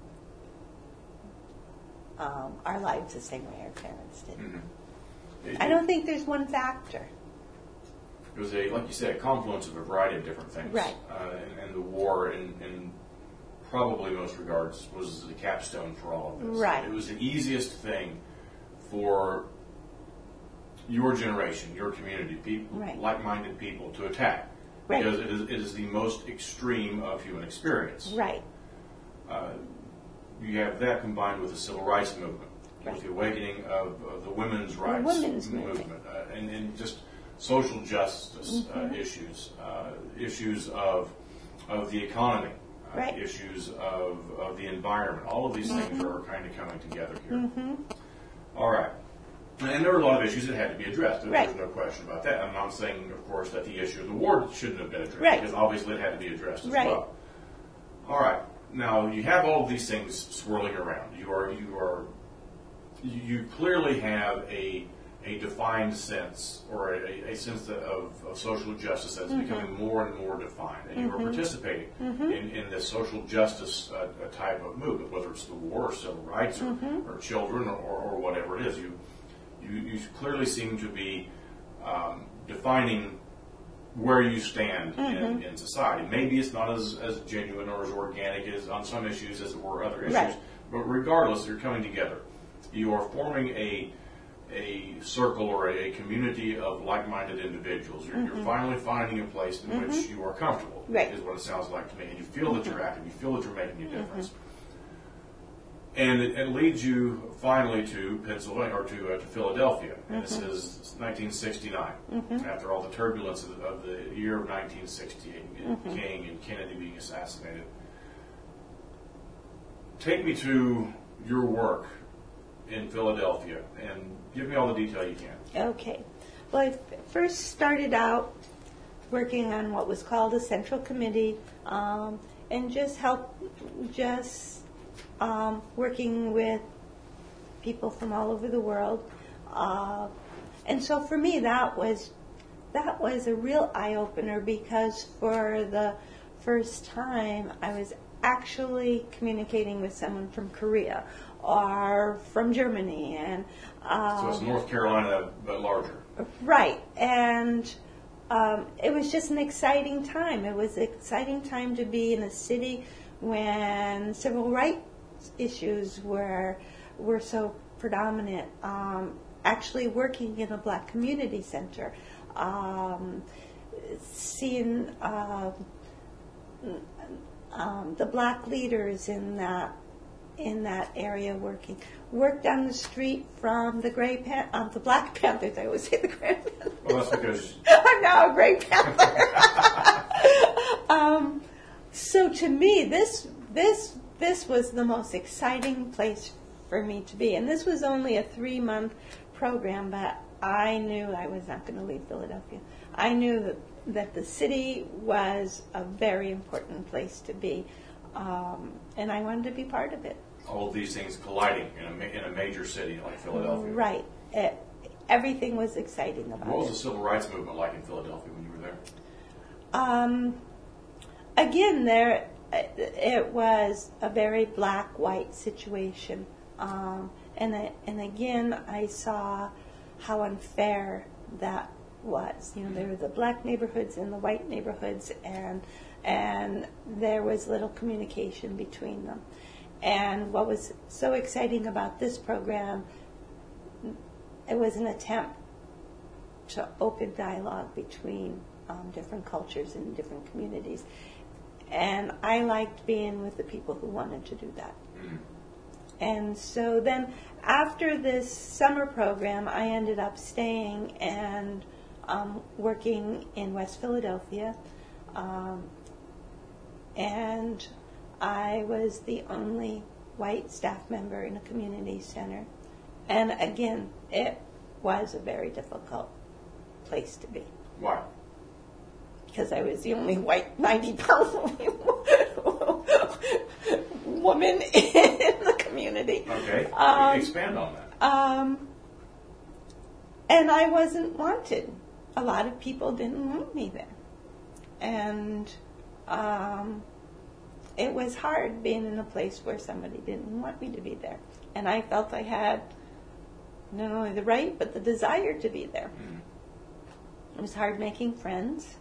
our lives the same way our parents did. I don't think there's one factor. It was like you said, a confluence of a variety of different things. Right. And the war, in probably most regards, was the capstone for all of this. Right. It was the easiest thing for your generation, your community, people, like-minded people to attack. Right. Because it is the most extreme of human experience. Right. You have that combined with the civil rights movement, Right. with the awakening of the women's rights women's movement. and just social justice issues of the economy, Right. issues of the environment. All of these things are kind of coming together here. Mm-hmm. All right. And there were a lot of issues that had to be addressed. Right. There's no question about that. I'm not saying, of course, that the issue of the war shouldn't have been addressed, Right. because obviously it had to be addressed as Right. well. All right. Now you have all of these things swirling around. You clearly have a defined sense, or a sense of social justice that's becoming more and more defined, and you are participating in this social justice type of movement, whether it's the war or civil rights or children or whatever it is. You clearly seem to be defining where you stand in society. Maybe it's not as genuine or as organic as on some issues as it were other issues, Right. but regardless, you're coming together. You are forming a circle or a community of like-minded individuals. You're finally finding a place in which you are comfortable, Right. is what it sounds like to me. And you feel that you're active, you feel that you're making a difference. And it leads you finally to Pennsylvania, or to Philadelphia. And this is 1969, after all the turbulence of the year of 1968, and King and Kennedy being assassinated. Take me to your work in Philadelphia and give me all the detail you can. Okay. Well, I first started out working on what was called a central committee, and working with people from all over the world. And so for me, that was a real eye-opener, because for the first time I was actually communicating with someone from Korea or from Germany. And So it's North Carolina, but larger. right. And it was just an exciting time. It was an exciting time to be in a city when civil rights issues were so predominant. Actually working in a black community center, seeing the black leaders in that area work down the street from the the Black Panthers. I always say the Grey Panthers. Well, that's because I'm now a Grey Panther. So to me, this was the most exciting place for me to be. And this was only a 3-month program, but I knew I was not going to leave Philadelphia. I knew that the city was a very important place to be, and I wanted to be part of it. all of these things colliding in a major city like Philadelphia. Right. Everything was exciting about it. What was the civil rights movement like in Philadelphia when you were there? Again, it was a very black-white situation, and again, I saw how unfair that was. You know, there were the black neighborhoods and the white neighborhoods, and there was little communication between them. And what was so exciting about this program, it was an attempt to open dialogue between different cultures and different communities. And I liked being with the people who wanted to do that. Mm-hmm. And so then after this summer program, I ended up staying and working in West Philadelphia. And I was the only white staff member in a community center. And again, it was a very difficult place to be. Why? Because I was the only white 90-pound woman in the community. Okay. Expand on that. And I wasn't wanted. A lot of people didn't want me there. And it was hard being in a place where somebody didn't want me to be there. And I felt I had not only the right, but the desire to be there. Mm-hmm. It was hard making friends.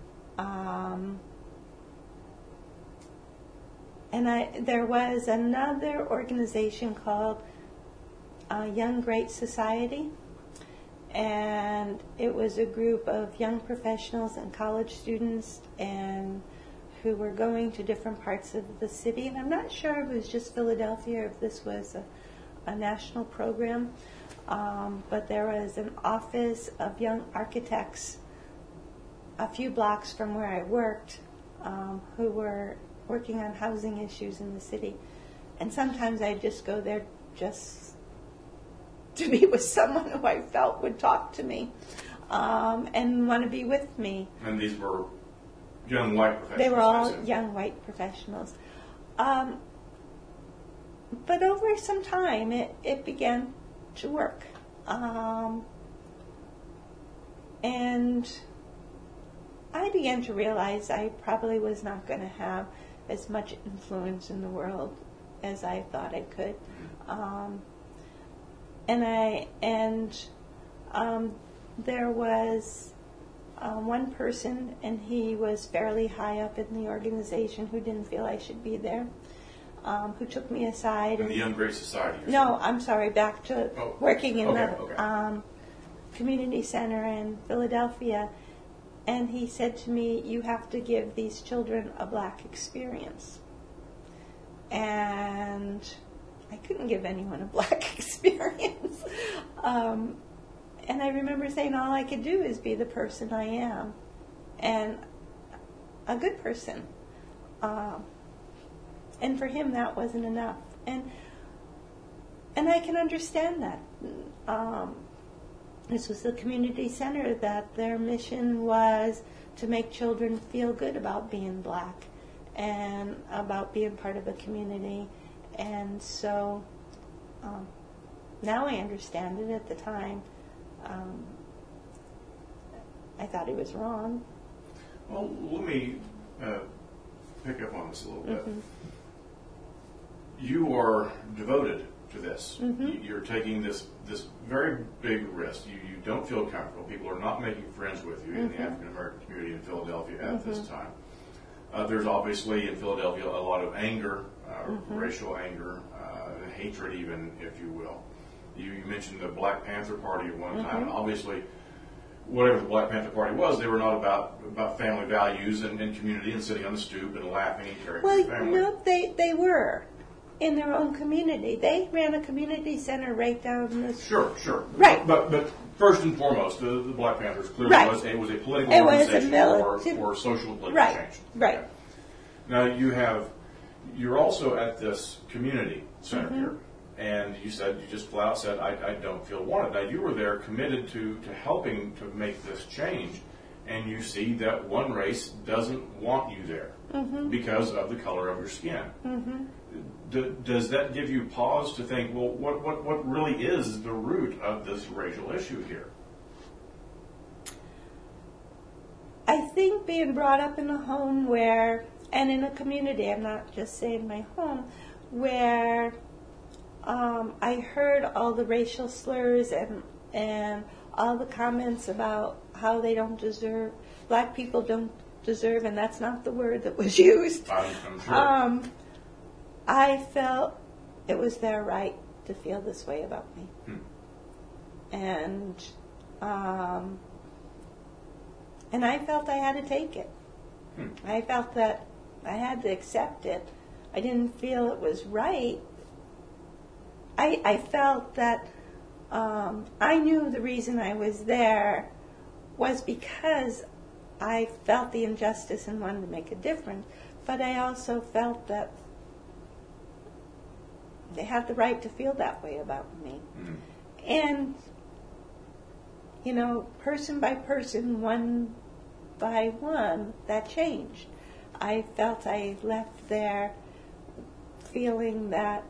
And there was another organization called Young Great Society, and it was a group of young professionals and college students and who were going to different parts of the city. And I'm not sure if it was just Philadelphia or if this was a national program, but there was an office of young architects a few blocks from where I worked who were working on housing issues in the city. And sometimes I'd just go there just to be with someone who I felt would talk to me and want to be with me. And these were young white professionals? They were all young white professionals. But over some time, it began to work. And I began to realize I probably was not going to have as much influence in the world as I thought I could. There was one person, and he was fairly high up in the organization, who didn't feel I should be there, who took me aside. In the Young Great Society? No, I'm sorry, back to working in the okay. community center in Philadelphia. And he said to me, "You have to give these children a black experience." And I couldn't give anyone a black experience. And I remember saying all I could do is be the person I am, and a good person. And for him, that wasn't enough. And I can understand that. This was the community center, that their mission was to make children feel good about being black and about being part of a community. And so now I understand it. At the time, I thought he was wrong. Well, let me pick up on this a little bit. Mm-hmm. You are devoted to this. Mm-hmm. You're taking this very big risk. You don't feel comfortable. People are not making friends with you in the African American community in Philadelphia at this time. There's obviously in Philadelphia a lot of anger, racial anger, hatred even, if you will. You mentioned the Black Panther Party at one time. And obviously, whatever the Black Panther Party was, they were not about family values and community and sitting on the stoop and laughing and caring for your family. Well, no, they were in their own community. They ran a community center right down the Sure. Right. But first and foremost, the Black Panthers clearly was a political organization for social and political change. Right. Okay. Now you're also at this community center here, and you just flat out said, I don't feel wanted. Now you were there committed to helping to make this change, and you see that one race doesn't want you there because of the color of your skin. Does that give you pause to think, well, what really is the root of this racial issue here? I think being brought up in a home where, and in a community, I'm not just saying my home, where I heard all the racial slurs and all the comments about how they don't deserve, black people don't deserve, and that's not the word that was used. I'm sure. I felt it was their right to feel this way about me. And I felt I had to take it. I felt that I had to accept it. I didn't feel it was right. I felt that I knew the reason I was there was because I felt the injustice and wanted to make a difference. But I also felt that they had the right to feel that way about me. And, person by person, one by one, that changed. I felt I left there feeling that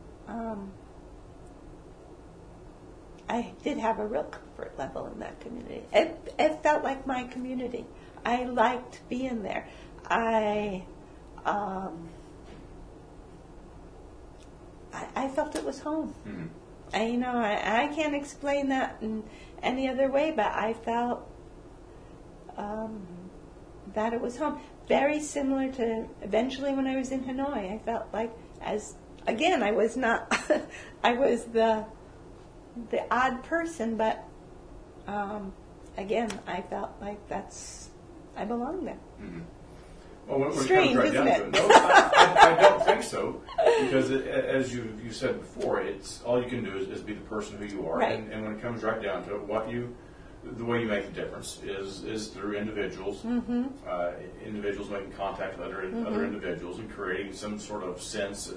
I did have a real comfort level in that community. It felt like my community. I liked being there. I felt it was home. I can't explain that in any other way, but I felt that it was home. Very similar to eventually when I was in Hanoi. I felt like, I was not, I was the odd person, but again, I felt like I belong there. Mm-hmm. Well, when Strange, it comes right isn't down it? to it, no, I don't think so, because as you said before, it's all you can do is be the person who you are, Right. and when it comes right down to it, the way you make the difference is through individuals, individuals making contact with other individuals and creating some sort of sense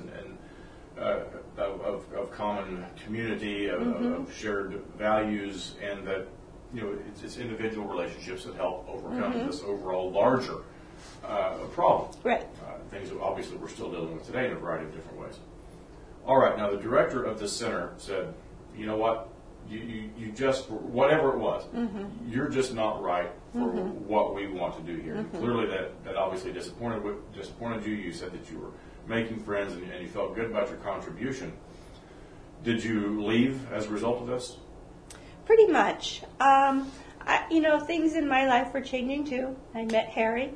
of common community, of shared values, and that it's individual relationships that help overcome this overall larger problem. Right. Things that obviously we're still dealing with today in a variety of different ways. All right, now the director of this center said, you know what, you just, whatever it was, you're just not right for what we want to do here. And clearly that obviously disappointed you. You said that you were making friends and you felt good about your contribution. Did you leave as a result of this? Pretty much. Things in my life were changing too. I met Harry.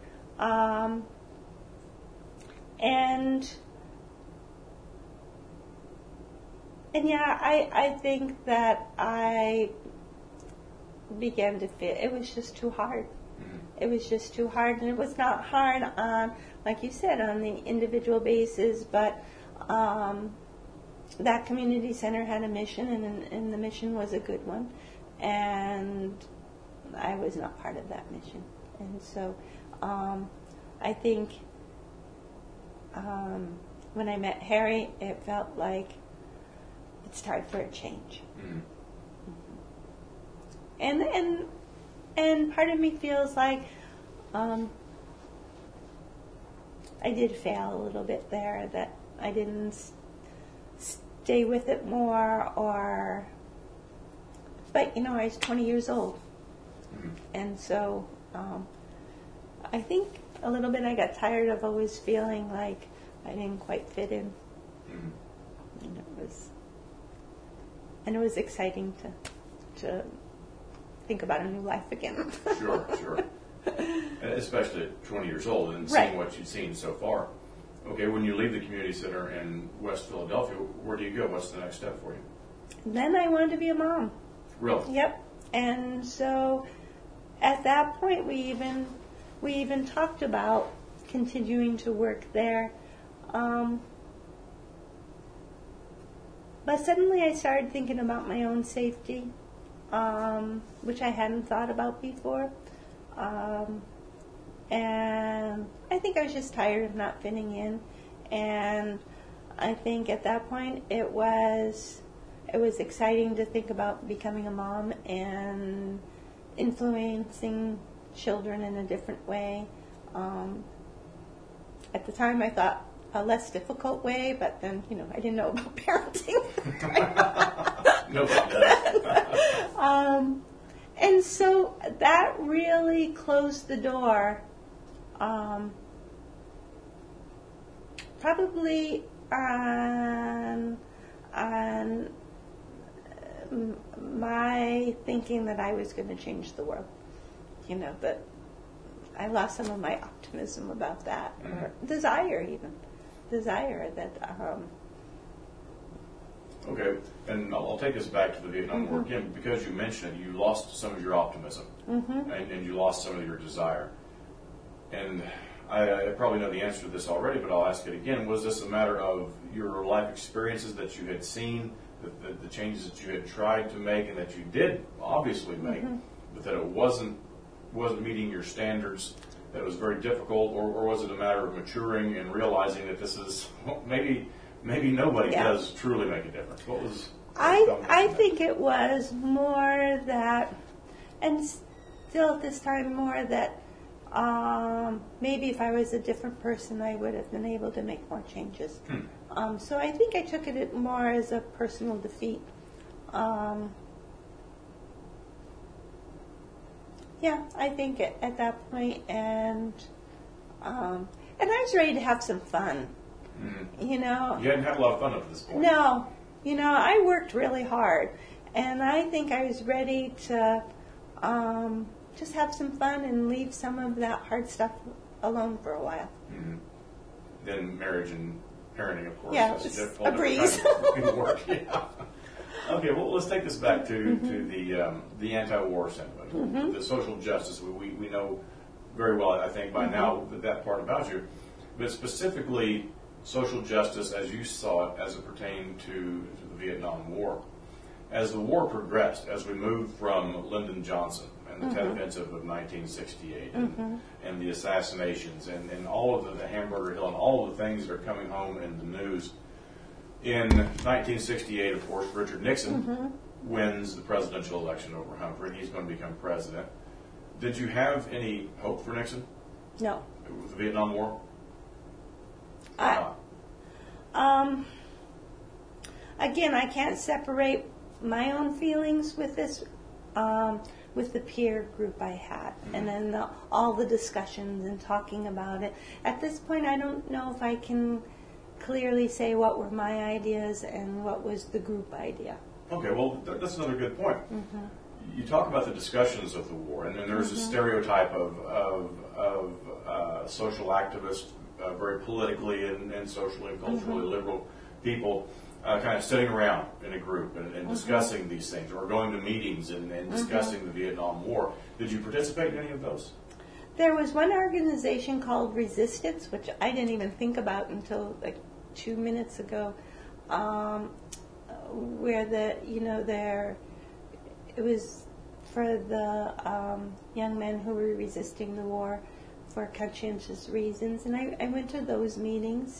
I think that I began to feel it was just too hard. It was just too hard, and it was not hard on, like you said, on the individual basis, but that community center had a mission, and the mission was a good one, and I was not part of that mission. And so I think when I met Harry, it felt like it's time for a change. And part of me feels like I did fail a little bit there, that I didn't stay with it more, but I was 20 years old. And so I think a little bit I got tired of always feeling like I didn't quite fit in. And it was exciting to think about a new life again. Sure. Especially at 20 years old and seeing what you've seen so far. Okay, when you leave the community center in West Philadelphia, where do you go? What's the next step for you? Then I wanted to be a mom. Really? Yep. And so at that point, we even talked about continuing to work there. But suddenly I started thinking about my own safety, which I hadn't thought about before. And I think I was just tired of not fitting in. And I think at that point it was exciting to think about becoming a mom and influencing children in a different way. At the time I thought a less difficult way, but then, I didn't know about parenting. Nobody does. And so that really closed the door, probably on my thinking that I was going to change the world. That I lost some of my optimism about that, or desire that. Okay, and I'll take us back to the Vietnam War again, because you mentioned it, you lost some of your optimism, and you lost some of your desire. And I probably know the answer to this already, but I'll ask it again. Was this a matter of your life experiences that you had seen, the changes that you had tried to make and that you did obviously make, but that it wasn't meeting your standards, that it was very difficult, or was it a matter of maturing and realizing that this is, maybe nobody does truly make a difference? What was? I think it was more that, and still at this time more that maybe if I was a different person, I would have been able to make more changes. So I think I took it more as a personal defeat. I think at that point, and I was ready to have some fun. You hadn't had a lot of fun up to this point. No. I worked really hard, and I think I was ready to just have some fun and leave some of that hard stuff alone for a while. Then marriage and parenting, of course. Yeah, it's a breeze. Kind of work. Okay, well, let's take this back to the anti-war sentiment, the social justice. We know very well, I think, by now that part about you, but specifically social justice as you saw it as it pertained to the Vietnam War. As the war progressed, as we moved from Lyndon Johnson and the Tet Offensive of 1968 and the assassinations and all of the Hamburger Hill and all of the things that are coming home in the news, in 1968, of course, Richard Nixon wins the presidential election over Humphrey, and he's going to become president. Did you have any hope for Nixon? No. With the Vietnam War? Again, I can't separate my own feelings with this, with the peer group I had, and then all the discussions and talking about it. At this point, I don't know if I can clearly say what were my ideas and what was the group idea. Okay, well, that's another good point. You talk about the discussions of the war, and then there's a stereotype of social activists, very politically and socially and culturally liberal people, kind of sitting around in a group and discussing these things, or going to meetings and discussing the Vietnam War. Did you participate in any of those? There was one organization called Resistance, which I didn't even think about until like 2 minutes ago, where it was for the young men who were resisting the war for conscientious reasons, and I went to those meetings.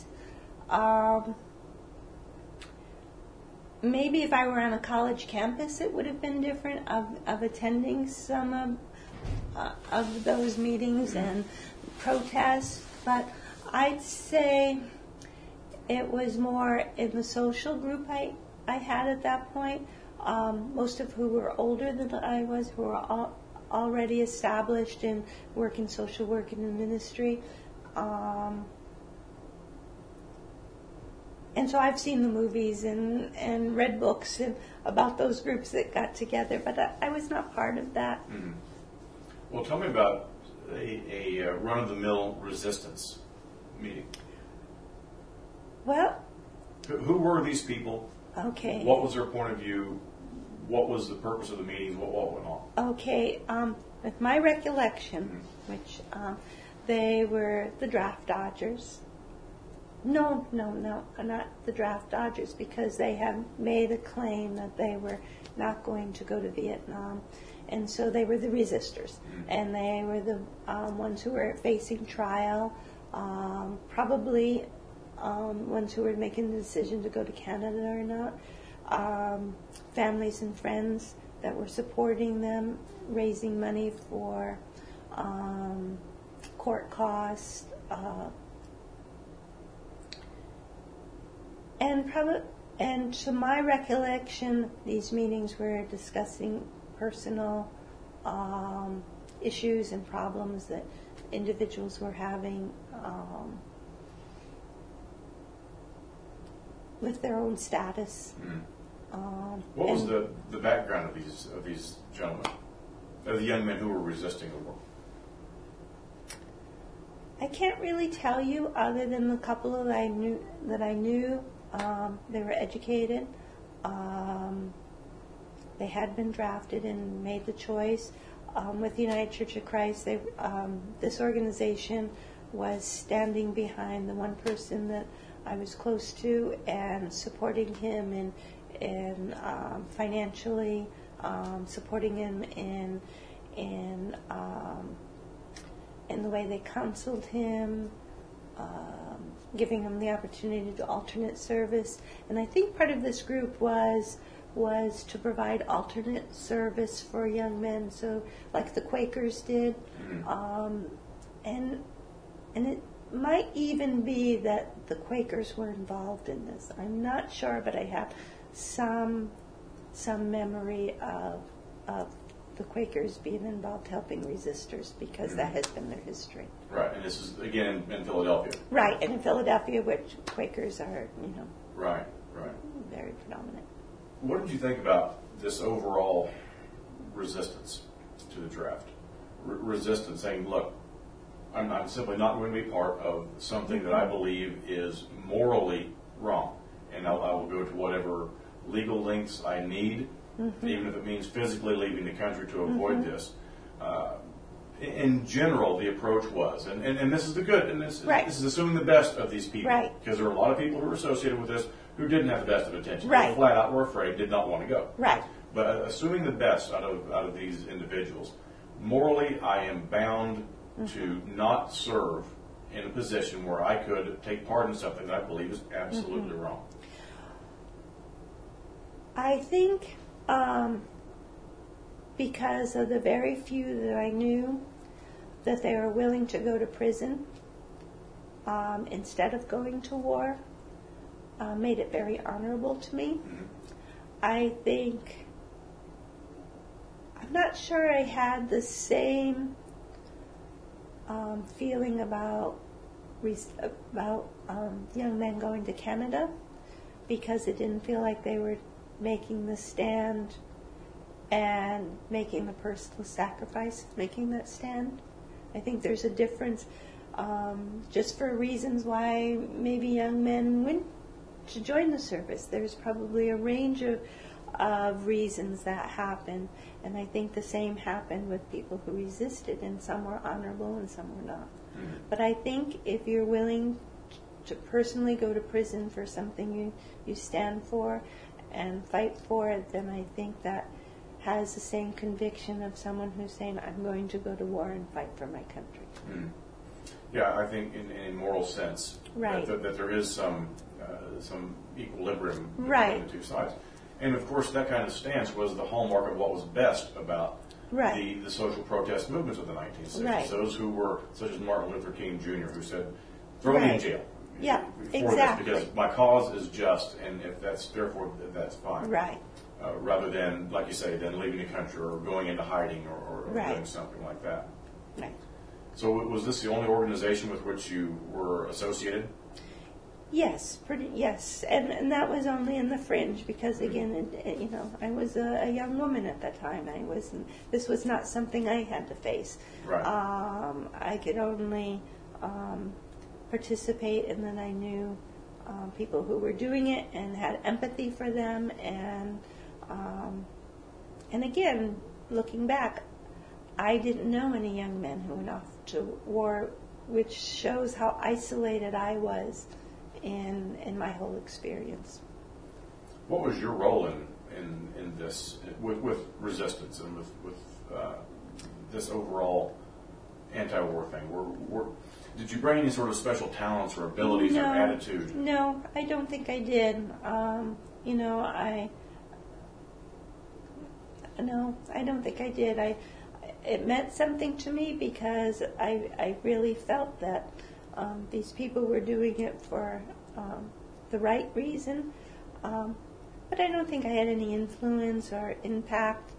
Maybe if I were on a college campus, it would have been different of attending some of those meetings and protests, but I'd say it was more in the social group I had at that point, most of who were older than I was, who were already established in work in social work and in ministry. And so I've seen the movies and read books about those groups that got together, but I was not part of that. Well, tell me about a run-of-the-mill resistance meeting. Well, who were these people? Okay. What was their point of view? What was the purpose of the meetings? What went on? Okay. With my recollection, which they were the draft dodgers. No, not the draft dodgers, because they had made a claim that they were not going to go to Vietnam. And so they were the resistors, and they were the ones who were facing trial, probably ones who were making the decision to go to Canada or not, families and friends that were supporting them, raising money for court costs, and to my recollection, these meetings were discussing personal issues and problems that individuals were having with their own status. What was the background of these gentlemen, of the young men who were resisting the war? I can't really tell you, other than the couple that I knew. They were educated. They had been drafted and made the choice. With the United Church of Christ, this organization was standing behind the one person that I was close to and supporting him in financially, supporting him in the way they counseled him, giving him the opportunity to alternate service. And I think part of this group was to provide alternate service for young men, so like the Quakers did. And it might even be that the Quakers were involved in this. I'm not sure, but I have some memory of the Quakers being involved helping resistors, because that has been their history. Right, and this is, again, in Philadelphia. Right, and in Philadelphia, which Quakers are, Right. very predominant. What did you think about this overall resistance to the draft? Resistance, saying, look, I'm simply not going to be part of something that I believe is morally wrong, and I will go to legal lengths I need, even if it means physically leaving the country to avoid this. In general, the approach was, and this is the good, and this is assuming the best of these people, because there are a lot of people who are associated with this who didn't have the best of intentions. They flat out were afraid, did not want to go. Right. But assuming the best out of these individuals, morally, I am bound to not serve in a position where I could take part in something that I believe is absolutely wrong. I think because of the very few that I knew that they were willing to go to prison instead of going to war, made it very honorable to me. I think, I'm not sure I had the same feeling about young men going to Canada, because it didn't feel like they were making the stand and making the personal sacrifice of making that stand. I think there's a difference just for reasons why maybe young men went to join the service. There's probably a range of reasons that happen, and I think the same happened with people who resisted, and some were honorable and some were not. But I think if you're willing to personally go to prison for something you stand for and fight for it, then I think that has the same conviction of someone who's saying, I'm going to go to war and fight for my country. Yeah, I think in a moral sense that there is some equilibrium between the two sides. And of course, that kind of stance was the hallmark of what was best about the social protest movements of the 1960s. Those who were, such as Martin Luther King Jr., who said, throw me in jail. Yeah, for exactly. This, because my cause is just, and if that's fine. Right. Rather than, like you say, then leaving the country or going into hiding or doing something like that. Right. So was this the only organization with which you were associated? Yes, yes, and that was only in the fringe because again, I was a young woman at that time. This was not something I had to face. Right. I could only participate, and then I knew people who were doing it and had empathy for them, and again, looking back, I didn't know any young men who went off to war, which shows how isolated I was in my whole experience. What was your role in this with resistance and with this overall anti-war thing? Did you bring any sort of special talents or abilities or attitude? No, I don't think I did. I don't think I did. It meant something to me because I really felt that these people were doing it for the right reason, but I don't think I had any influence or impact.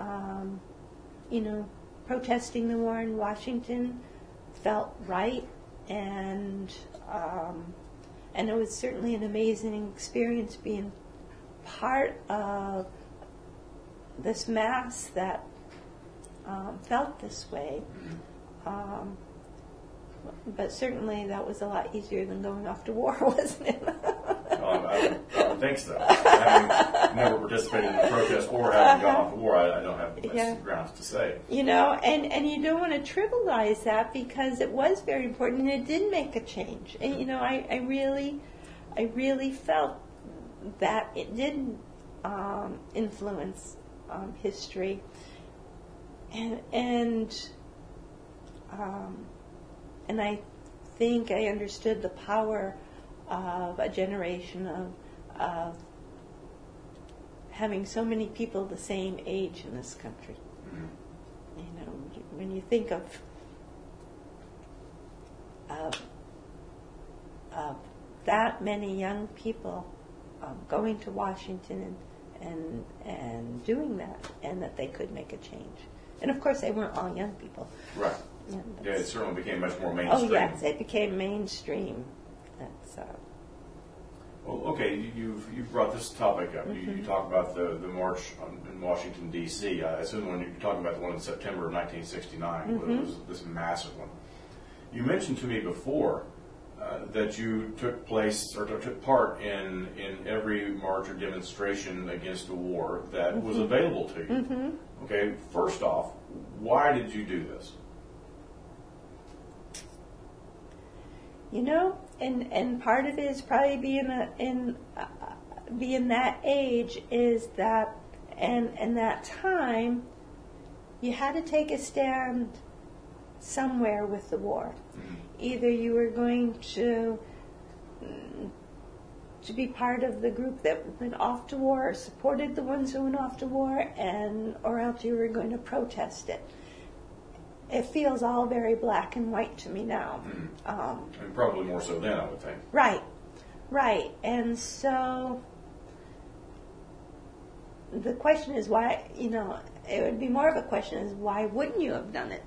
Protesting the war in Washington felt right, and it was certainly an amazing experience being part of this mass that felt this way. But certainly that was a lot easier than going off to war, wasn't it? I would think so. Having never participated in a protest or having gone off to war, I don't have much grounds to say. And you don't want to trivialize that because it was very important and it did make a change. And I really felt that it did influence history, and I think I understood the power of a generation of having so many people the same age in this country. When you think of that many young people going to Washington and doing that, and that they could make a change. And of course, they weren't all young people. Right. Yeah, it certainly became much more mainstream. Oh yes, it became mainstream. Well, okay, you've brought this topic up. You talk about the march in Washington, D.C. I assume when you're talking about the one in September of 1969, it was this massive one. You mentioned to me before that you took part in every march or demonstration against a war that was available to you. Okay, first off, why did you do this? You know, and part of it is probably being that age is that, and that time, you had to take a stand somewhere with the war. Either you were going to be part of the group that went off to war or supported the ones who went off to war, or else you were going to protest it. It feels all very black and white to me now. And probably more so then, I would think. Right. And so the question is why, it would be more of a question is why wouldn't you have done it?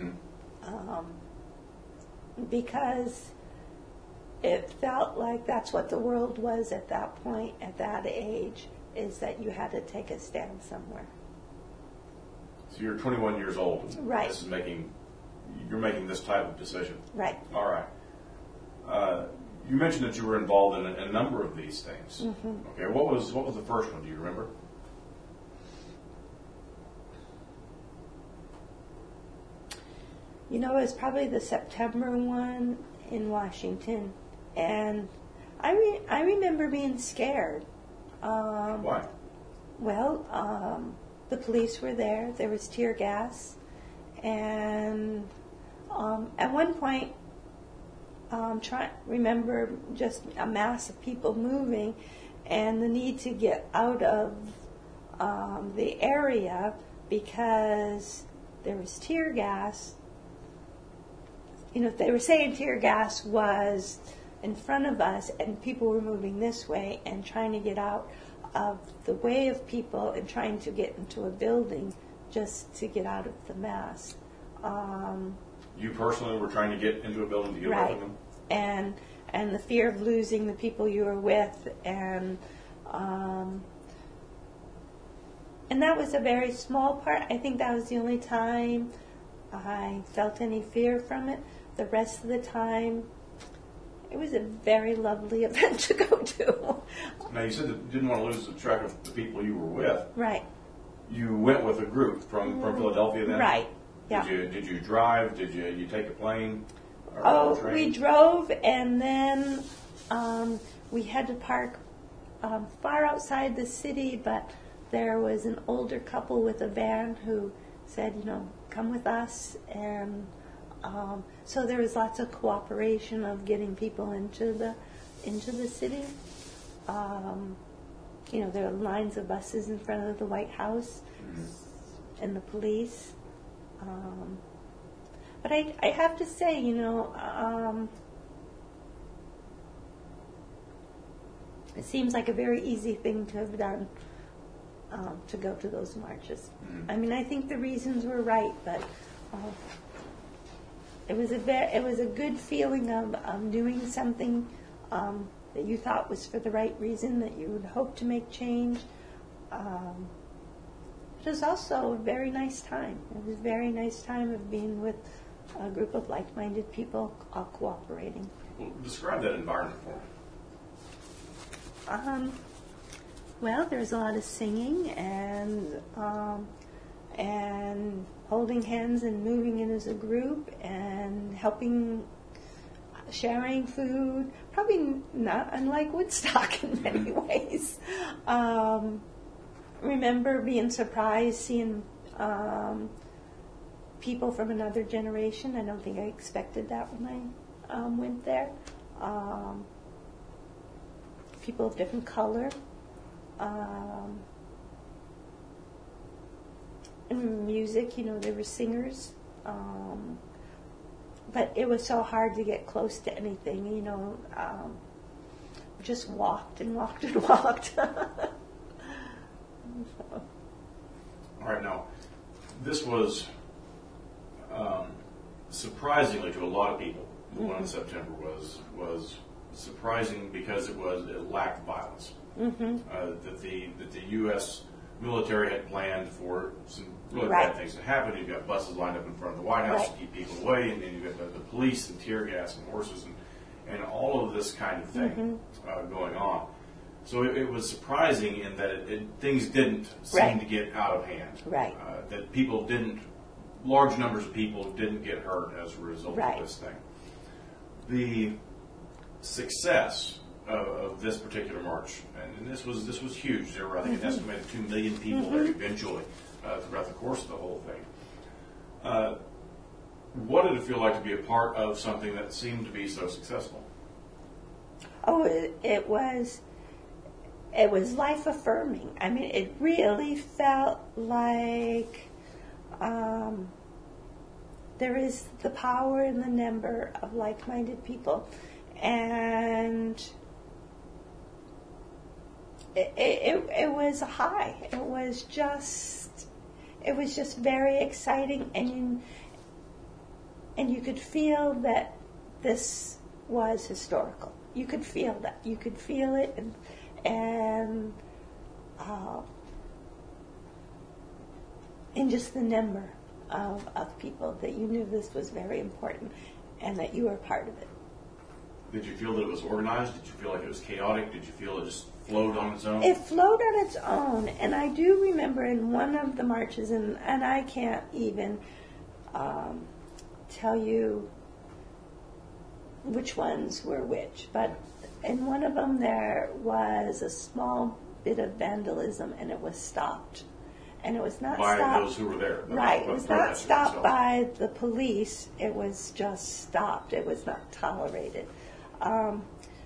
Because it felt like that's what the world was at that point, at that age, is that you had to take a stand somewhere. So you're 21 years old. Right. You're making this type of decision. Right. All right. You mentioned that you were involved in a number of these things. Okay. What was the first one? Do you remember? It was probably the September one in Washington, and I remember being scared. Why? Well, the police were there. There was tear gas, and at one point, remember just a mass of people moving, and the need to get out of the area because there was tear gas. They were saying tear gas was in front of us and people were moving this way and trying to get out of the way of people and trying to get into a building just to get out of the mass. You personally were trying to get into a building to get away from them? And the fear of losing the people you were with, and that was a very small part. I think that was the only time I felt any fear from it. The rest of the time, it was a very lovely event to go to. Now, you said that you didn't want to lose the track of the people you were with. Right. You went with a group from Philadelphia then? Right, yeah. Did you drive? Did you take a plane? We drove, and then we had to park far outside the city, but there was an older couple with a van who said, come with us, and so there was lots of cooperation of getting people into the city. There were lines of buses in front of the White House and the police. But I have to say, it seems like a very easy thing to have done, to go to those marches. I mean, I think the reasons were right, but it was a good feeling of doing something that you thought was for the right reason, that you would hope to make change. It was also a very nice time. It was a very nice time of being with a group of like-minded people all cooperating. Well, describe that environment for me. Well, there's a lot of singing and holding hands and moving in as a group and helping, sharing food. Probably not unlike Woodstock in many ways. Remember being surprised seeing people from another generation. I don't think I expected that when I went there. People of different color. And music, there were singers. But it was so hard to get close to anything, just walked and walked and walked. All right, now, this was surprisingly to a lot of people. The one in September was surprising because it lacked violence. That the U.S. military had planned for some really bad things to happen. You've got buses lined up in front of the White House to keep people away, and then you've got the police and tear gas and horses, and all of this kind of thing going on. So it was surprising in that things didn't seem to get out of hand. Right. That large numbers of people didn't get hurt as a result of this thing. The success of this particular march, and this was huge. There were, I think, an estimated 2 million people there eventually throughout the course of the whole thing. What did it feel like to be a part of something that seemed to be so successful? Oh, it was life affirming. I mean, it really felt like there is the power in the number of like-minded people, and it was a high. It was just very exciting, and you could feel that this was historical. You could feel that. You could feel it, and in just the number of people, that you knew this was very important and that you were part of it. Did you feel that it was organized? Did you feel like it was chaotic? Did you feel it just flowed on its own? It flowed on its own, and I do remember in one of the marches, and I can't even tell you which ones were which, but in one of them there was a small bit of vandalism, and it was stopped. And it was not by stopped. Those who were there. Right. It was not stopped by the police. It was just stopped. It was not tolerated. I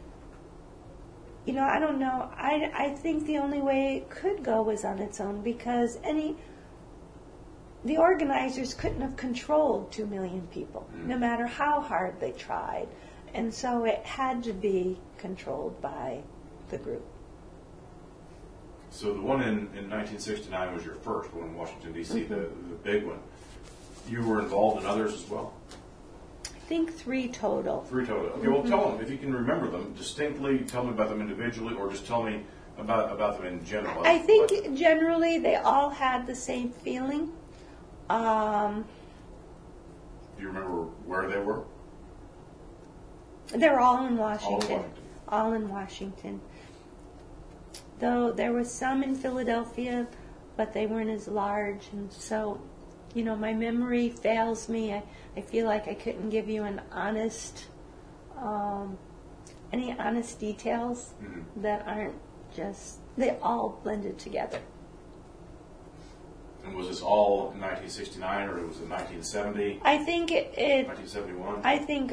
don't know. I think the only way it could go was on its own, because the organizers couldn't have controlled 2 million people, no matter how hard they tried. And so it had to be controlled by the group. So the one in 1969 was your first one in Washington, D.C., the big one. You were involved in others as well? I think 3 total. 3 total. Okay, well, tell them, if you can remember them distinctly, tell me about them individually, or just tell me about them in general. I think generally they all had the same feeling. Do you remember where they were? They were all in Washington. All in Washington. All in Washington. Though there was some in Philadelphia, but they weren't as large, and so, my memory fails me. I feel like I couldn't give you an any honest details that aren't just, they all blended together. And was this all in 1969, or was it 1970? I think 1971? I think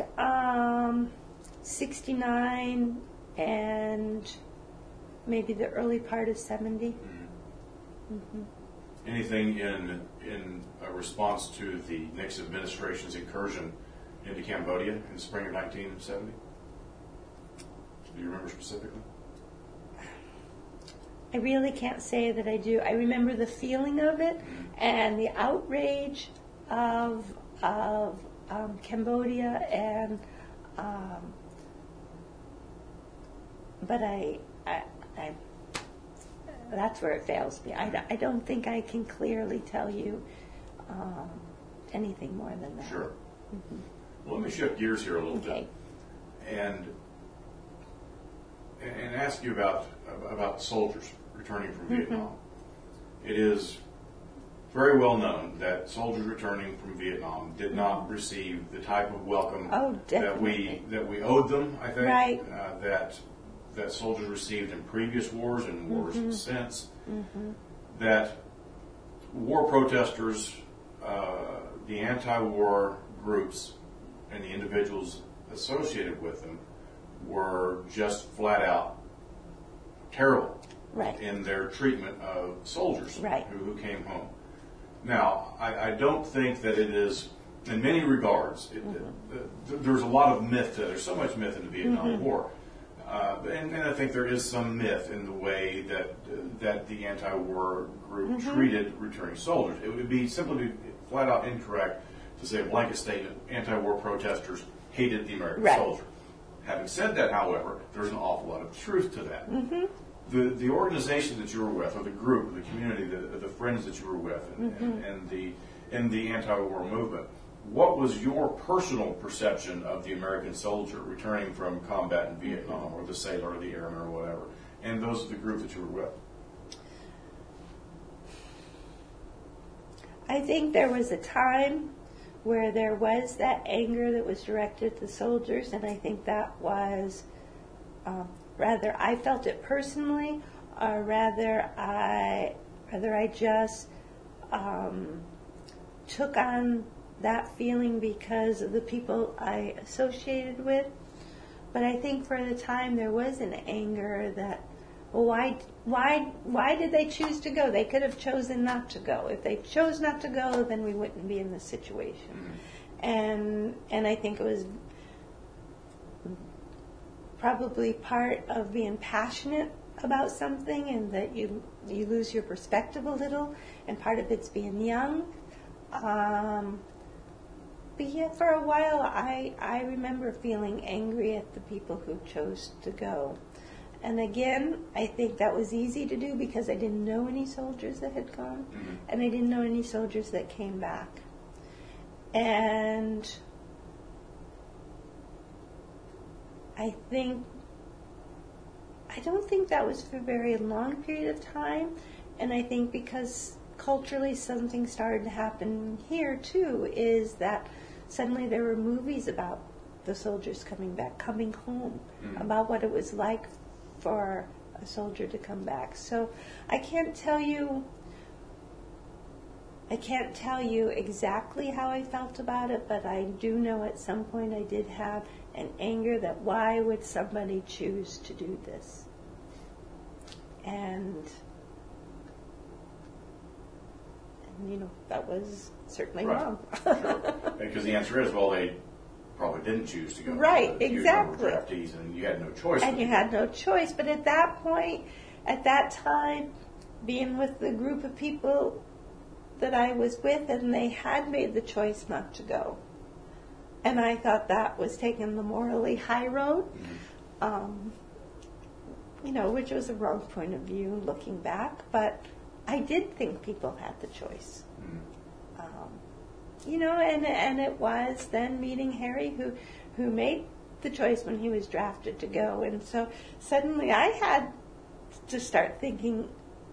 69 and maybe the early part of 70. Anything in a response to the Nixon administration's incursion into Cambodia in the spring of 1970? Do you remember specifically? I really can't say that I do. I remember the feeling of it and the outrage of Cambodia, and but I that's where it fails me. I don't think I can clearly tell you anything more than that. Sure. Well, let me shift gears here a little bit and ask you about soldiers returning from Vietnam. It is very well known that soldiers returning from Vietnam did not receive the type of welcome that we owed them. I think that soldiers received in previous wars and wars since. That war protesters, the anti-war groups, and the individuals associated with them were just flat out terrible in their treatment of soldiers who came home. Now, I don't think that it is, in many regards, there's a lot of myth. There's so much myth in the Vietnam War. And I think there is some myth in the way that the anti-war group treated returning soldiers. It would be simply flat out incorrect to say a blanket statement, anti-war protesters hated the American soldier. Having said that, however, there's an awful lot of truth to that. The organization that you were with, or the group, the community, the friends that you were with, and the anti-war movement, what was your personal perception of the American soldier returning from combat in Vietnam, or the sailor, or the airman, or whatever, and those of the group that you were with? I think there was a time where there was that anger that was directed at the soldiers, and I think that was rather I felt it personally, or rather I just took on that feeling because of the people I associated with. But I think for the time there was an anger that, well, why did they choose to go? They could have chosen not to go. If they chose not to go, then we wouldn't be in this situation. And I think it was probably part of being passionate about something, and that you lose your perspective a little, and part of it's being young. But yeah, for a while I remember feeling angry at the people who chose to go. And again, I think that was easy to do because I didn't know any soldiers that had gone, and I didn't know any soldiers that came back. And I don't think that was for a very long period of time, and I think because culturally something started to happen here too, is that suddenly there were movies about the soldiers coming back, coming home, about what it was like for a soldier to come back. So I can't tell you exactly how I felt about it, but I do know at some point I did have an anger that why would somebody choose to do this? And that was certainly wrong. Sure. Because the answer is, well, they probably didn't choose to go. Right, exactly. You were draftees, and you had no choice. And you had no choice. But at that point, at that time, being with the group of people that I was with, and they had made the choice not to go. And I thought that was taking the morally high road, which was a wrong point of view looking back. But I did think people had the choice. And it was then meeting Harry who made the choice when he was drafted to go. And so suddenly I had to start thinking,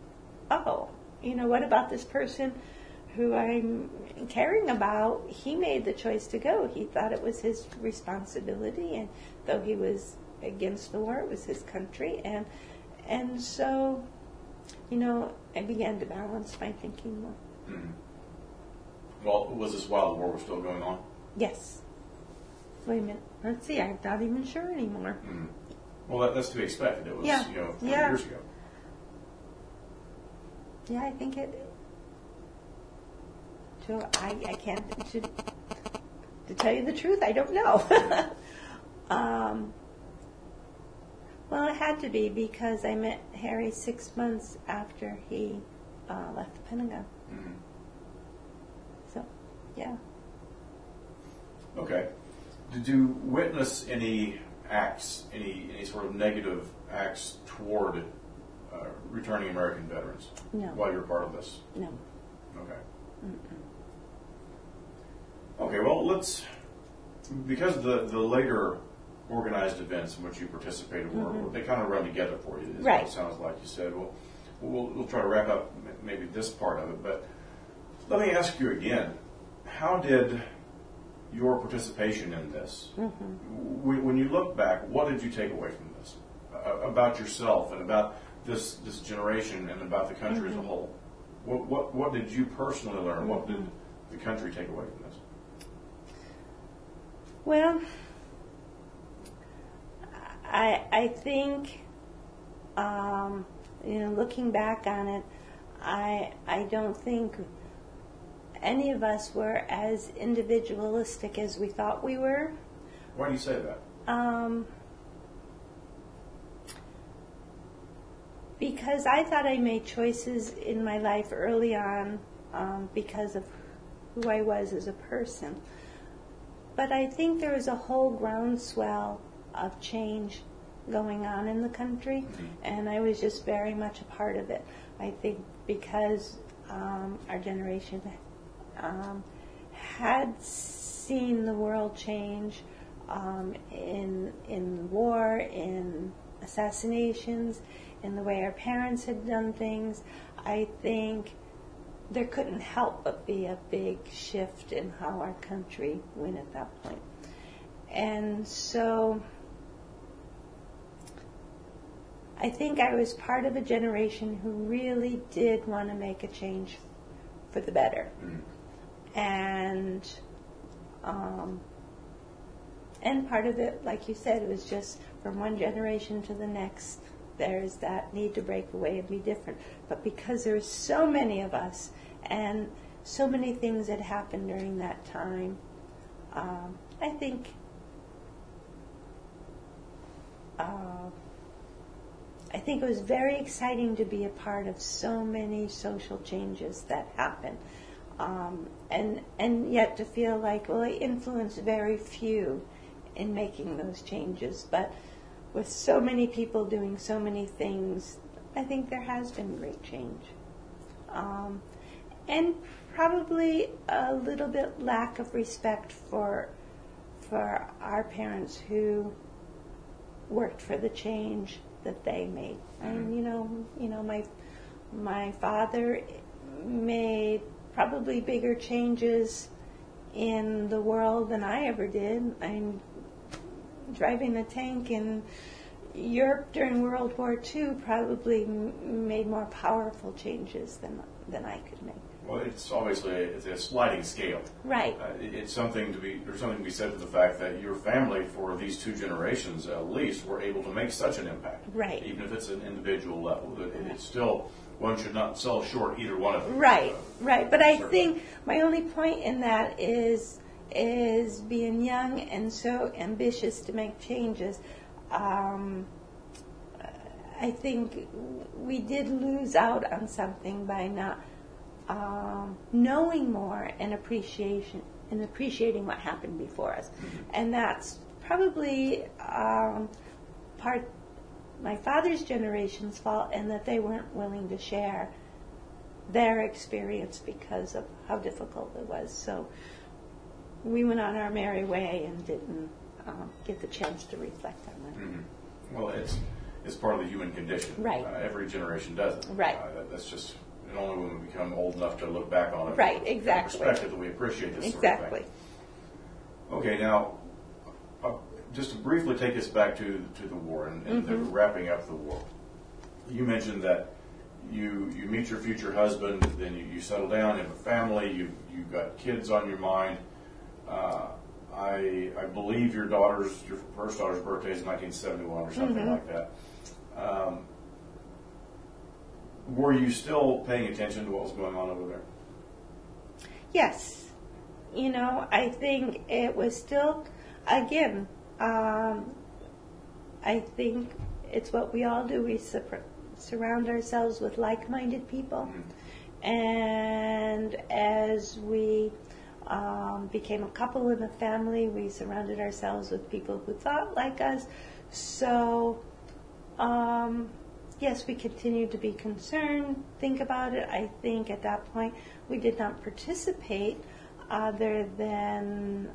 what about this person who I'm caring about? He made the choice to go. He thought it was his responsibility, and though he was against the war, it was his country. And so, I began to balance my thinking more. Mm-hmm. Well, was this while the war was still going on? Yes. Wait a minute. Let's see. I'm not even sure anymore. Mm-hmm. Well, that's to be expected. It was, 40 years ago. Yeah, I think it. So I can't. To tell you the truth, I don't know. Well, it had to be because I met Harry 6 months after he left the Pentagon. Mm-hmm. So, yeah. Okay. Did you witness any acts, any sort of negative acts toward returning American veterans? No. While you were part of this? No. Okay. Mm-mm. Okay, well, because the later organized events in which you participated were, they kind of run together for you. Is right. What it sounds like you said. Well, we'll try to wrap up maybe this part of it, but let me ask you again, how did your participation in this, when you look back, what did you take away from this about yourself and about this generation and about the country as a whole? What did you personally learn? What did the country take away from this? Well, I think, looking back on it, I don't think any of us were as individualistic as we thought we were. Why do you say that? Because I thought I made choices in my life early on because of who I was as a person. But I think there was a whole groundswell of change going on in the country, and I was just very much a part of it. I think because our generation had seen the world change in war, in assassinations, in the way our parents had done things. I think there couldn't help but be a big shift in how our country went at that point. And so I think I was part of a generation who really did want to make a change for the better. And part of it, like you said, it was just from one generation to the next, there's that need to break away and be different. But because there's so many of us and so many things that happened during that time, I think it was very exciting to be a part of so many social changes that happened. And yet to feel like, well, I influenced very few in making those changes. But with so many people doing so many things, I think there has been great change. And probably a little bit lack of respect for our parents who worked for the change that they made. And you know, my father made probably bigger changes in the world than I ever did. I'm driving the tank in Europe during World War II probably made more powerful changes than I could make. Well, it's obviously it's a sliding scale. Right. There's something to be said to the fact that your family, for these two generations at least, were able to make such an impact. Right. Even if it's an individual level, it's still, one should not sell short either one of them. Right. Right. But I Certainly. think my only point in that is being young and so ambitious to make changes. I think we did lose out on something by not knowing more and appreciating what happened before us. And that's probably part my father's generation's fault, and that they weren't willing to share their experience because of how difficult it was. So we went on our merry way and didn't get the chance to reflect on that. Mm-hmm. Well, it's part of the human condition. Right. Every generation does it. Right. That's just, and only when we become old enough to look back on it. Right, with exactly. perspective that we appreciate this Exactly. sort of thing. Okay, now, just to briefly take us back to the war and the wrapping up the war. You mentioned that you meet your future husband, then you settle down, you have a family, you've got kids on your mind. I believe your first daughter's birthday is 1971 or something like that. Were you still paying attention to what was going on over there? Yes. You know, I think it was still, again, I think it's what we all do. We surround ourselves with like-minded people. Mm-hmm. And as we became a couple in a family, we surrounded ourselves with people who thought like us. So, yes, we continued to be concerned, think about it. I think at that point we did not participate other than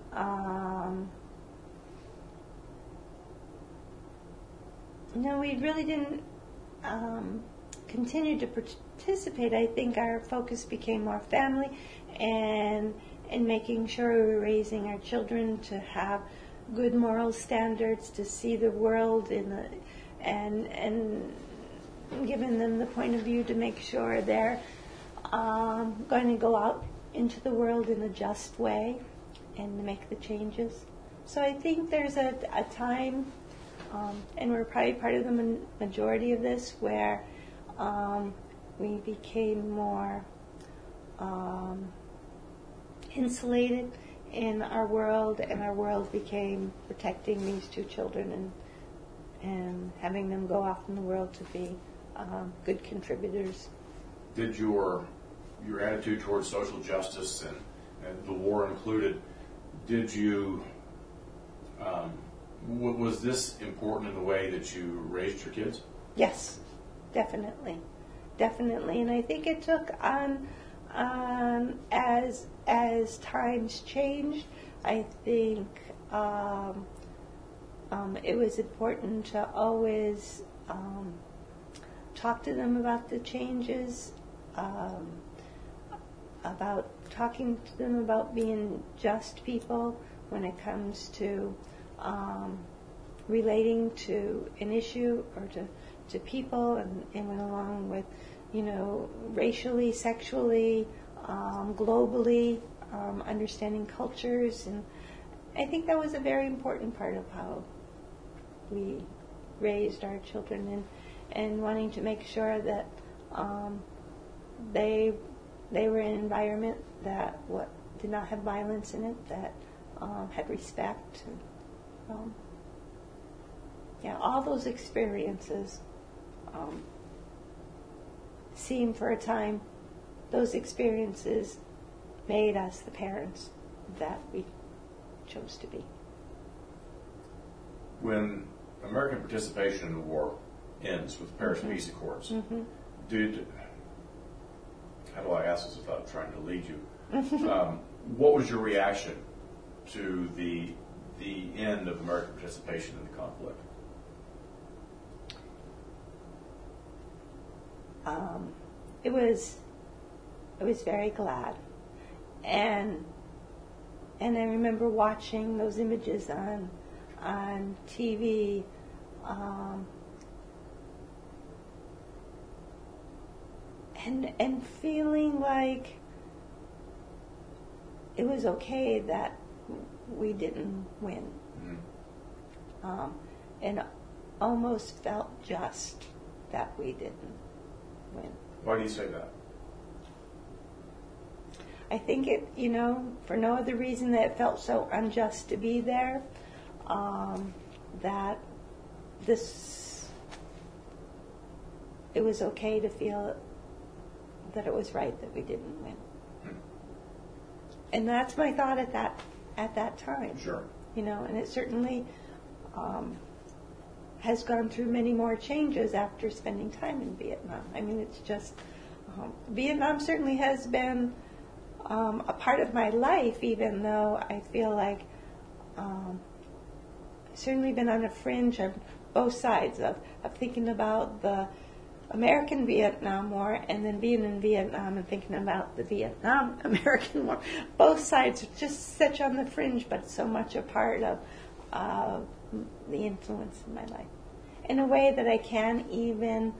no, we really didn't continue to participate. I think our focus became more family and making sure we were raising our children to have good moral standards, to see the world and giving them the point of view to make sure they're going to go out into the world in a just way and make the changes. So I think there's a time, and we're probably part of the majority of this, where we became more insulated in our world, and our world became protecting these two children and having them go off in the world to be good contributors. Did your attitude towards social justice and the war included, did you was this important in the way that you raised your kids? Yes, definitely, and I think it took on as times changed, I think it was important to always talk to them about the changes, about talking to them about being just people when it comes to relating to an issue or to people, and went along with, racially, sexually, globally, understanding cultures, and I think that was a very important part of how we raised our children, and wanting to make sure that they were in an environment that did not have violence in it, that had respect, and all those experiences seemed for a time, those experiences made us the parents that we chose to be. When American participation in the war ends with the Paris Peace Accords, how do I ask this without trying to lead you? What was your reaction to the end of American participation in the conflict? I was very glad, and I remember watching those images on TV, and feeling like it was okay that we didn't win, and almost felt just that we didn't win. Why do you say that? I think it, for no other reason that it felt so unjust to be there, that it was okay to feel that it was right that we didn't win. And that's my thought at that time. Sure. And it certainly has gone through many more changes after spending time in Vietnam. I mean, it's just, Vietnam certainly has been a part of my life, even though I feel like I've certainly been on a fringe of both sides of thinking about the American Vietnam War and then being in Vietnam and thinking about the Vietnam American War. Both sides are just such on the fringe, but so much a part of the influence in my life. In a way that I can't even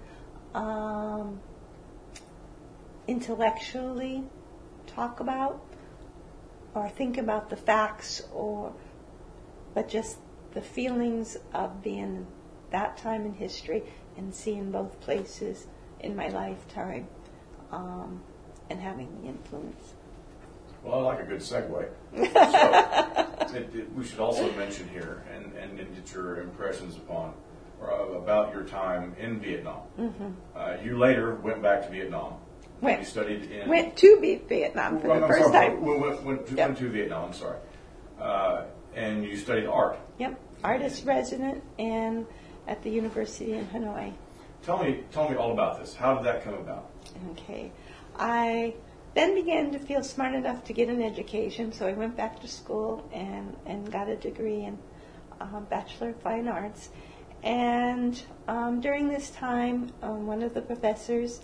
intellectually talk about or think about the facts, but just the feelings of being that time in history and seeing both places in my lifetime, and having the influence. Well, I like a good segue. So we should also mention here, and get your impressions about your time in Vietnam. You later went back to Vietnam. You studied in... Went to Vietnam for the first time. Went to Vietnam, I'm sorry. And you studied art. Yep, artist resident and at the University in Hanoi. Tell me all about this. How did that come about? Okay. I then began to feel smart enough to get an education, so I went back to school and got a degree in Bachelor of Fine Arts. And during this time, one of the professors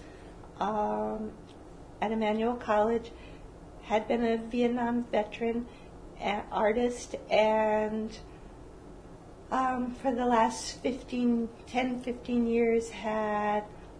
at Emmanuel College had been a Vietnam veteran, artist, and for the last 10, 15 years had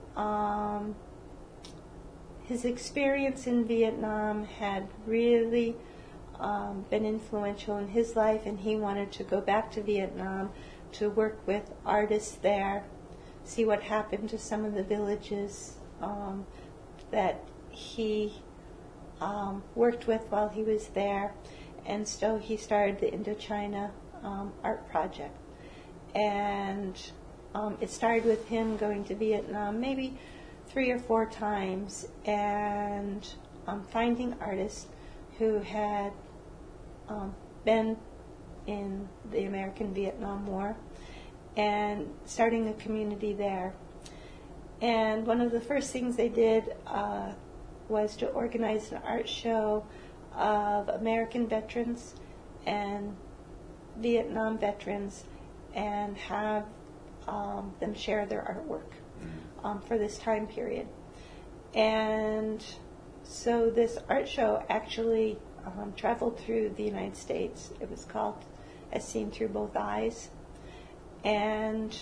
his experience in Vietnam had really been influential in his life, and he wanted to go back to Vietnam to work with artists there, see what happened to some of the villages that he worked with while he was there. And so he started the Indochina art project. And it started with him going to Vietnam maybe 3 or 4 times and finding artists who had been in the American Vietnam War and starting a community there. And one of the first things they did was to organize an art show of American veterans and Vietnam veterans and have them share their artwork for this time period. And so this art show actually traveled through the United States. It was called As Seen Through Both Eyes. And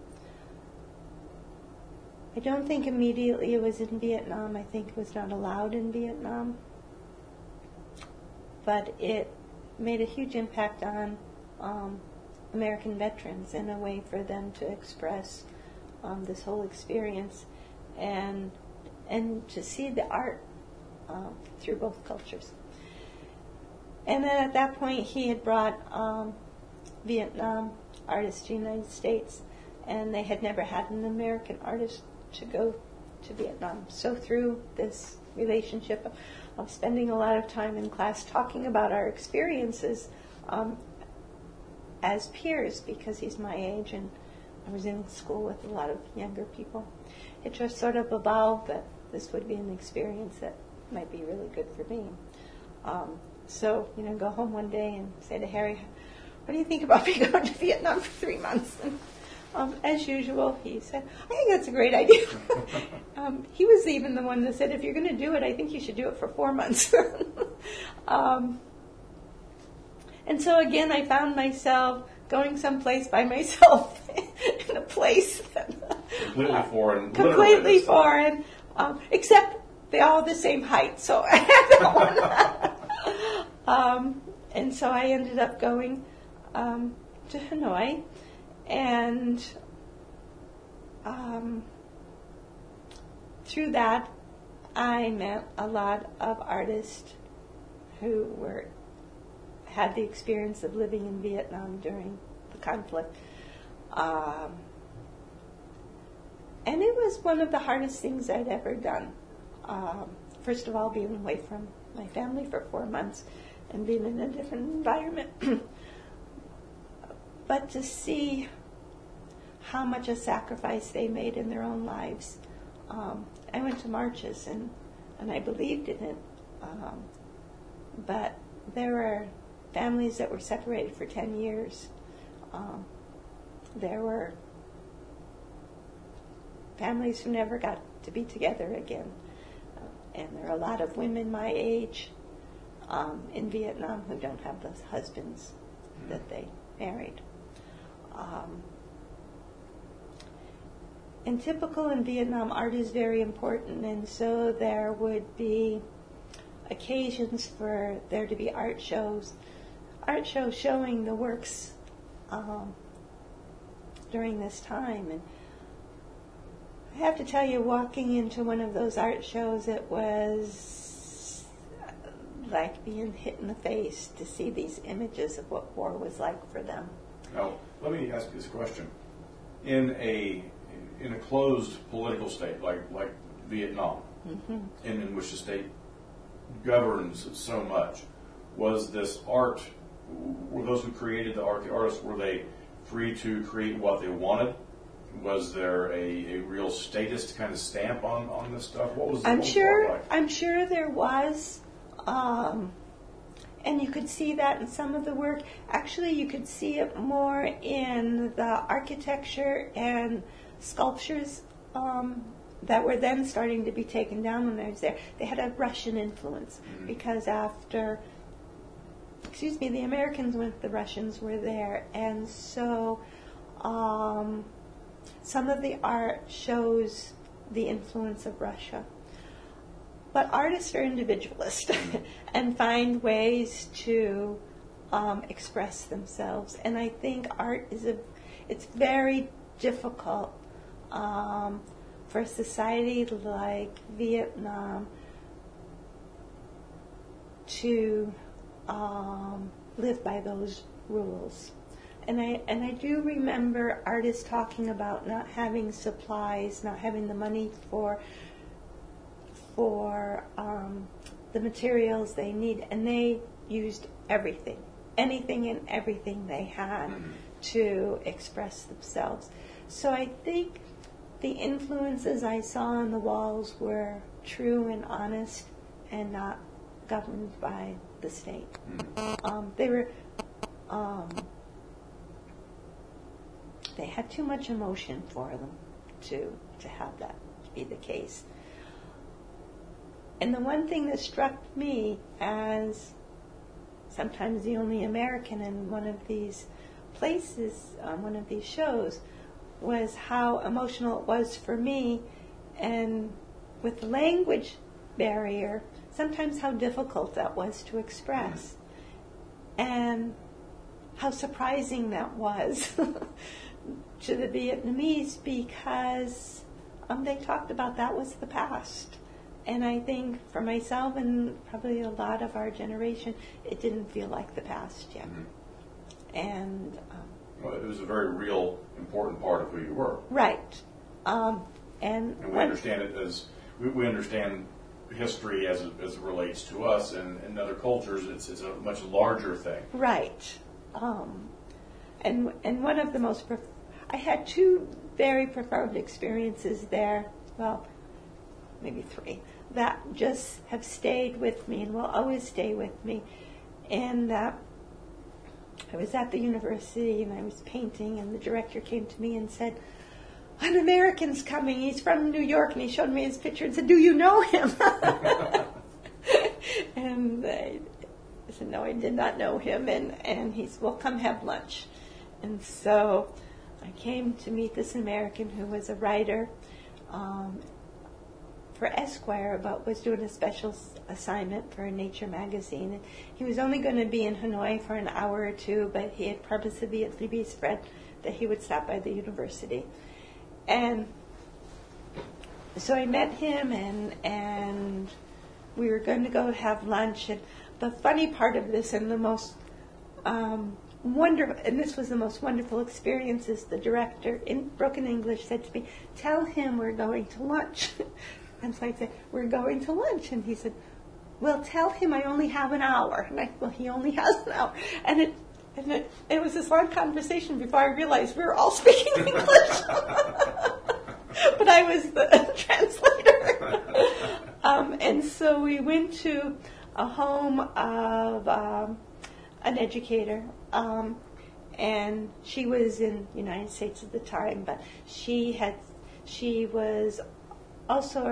I don't think immediately it was in Vietnam. I think it was not allowed in Vietnam. But it made a huge impact on American veterans in a way for them to express this whole experience and to see the art through both cultures. And then at that point, he had brought Vietnam artists to the United States, and they had never had an American artist to go to Vietnam. So through this relationship of spending a lot of time in class talking about our experiences as peers, because he's my age and I was in school with a lot of younger people, it just sort of evolved that this would be an experience that might be really good for me. So, go home one day and say to Harry, what do you think about me going to Vietnam for 3 months? And as usual, he said, I think that's a great idea. He was even the one that said, if you're going to do it, I think you should do it for 4 months. And so again, I found myself going someplace by myself in a place that completely foreign. Completely foreign, except they're all the same height. So I had that one. And so I ended up going to Hanoi, and through that, I met a lot of artists who had the experience of living in Vietnam during the conflict. And it was one of the hardest things I'd ever done. First of all, being away from my family for 4 months and being in a different environment. But to see how much a sacrifice they made in their own lives. I went to marches and I believed in it. But there were families that were separated for 10 years. There were families who never got to be together again. And there are a lot of women my age in Vietnam who don't have those husbands that they married. And typical in Vietnam, art is very important, and so there would be occasions for there to be art shows showing the works during this time. And I have to tell you, walking into one of those art shows, it was like being hit in the face to see these images of what war was like for them. Now, let me ask you this question. In a closed political state like Vietnam, in which the state governs so much, was this art, were those who created the art, the artists, were they free to create what they wanted? Was there a real statist kind of stamp on this stuff? What was I'm what sure. was art like? I'm sure there was, and you could see that in some of the work. Actually, you could see it more in the architecture and sculptures that were then starting to be taken down when I was there. They had a Russian influence because after, the Americans went, the Russians were there, and so some of the art shows the influence of Russia. But artists are individualists and find ways to express themselves. And I think art it's very difficult for a society like Vietnam to live by those rules. And I do remember artists talking about not having supplies, not having the money for the materials they need, and they used anything and everything they had to express themselves. So I think the influences I saw on the walls were true and honest and not governed by the state. They were, they had too much emotion for them to have that be the case. And the one thing that struck me as sometimes the only American in one of these places, one of these shows, was how emotional it was for me, and with the language barrier, sometimes how difficult that was to express, and how surprising that was to the Vietnamese, because they talked about that was the past. And I think for myself and probably a lot of our generation, it didn't feel like the past yet. And well, it was a very real, important part of who you were. right. And we understand it as, we understand history as it relates to us, and in other cultures, it's a much larger thing. Right. And one of the most, I had two very profound experiences there, well, maybe three, that just have stayed with me and will always stay with me. And I was at the university and I was painting, and the director came to me and said, "An American's coming. He's from New York," and he showed me his picture and said, "Do you know him?" And I said, "No, I did not know him." And he said, "Well, come have lunch." And so I came to meet this American who was a writer for Esquire, but was doing a special assignment for a Nature magazine. And he was only going to be in Hanoi for an hour or two, but he had promised the Vietnamese friend that he would stop by the university. And so I met him, and we were going to go have lunch. And the funny part of this, and the most wonderful, and this was the most wonderful experience, is the director in broken English said to me, "Tell him we're going to lunch." And so I said, "We're going to lunch." And he said, "Well, tell him I only have an hour." And I said, "Well, he only has an hour." And it was this long conversation before I realized we were all speaking English. But I was the translator. And so we went to a home of an educator, and she was in the United States at the time, but she was also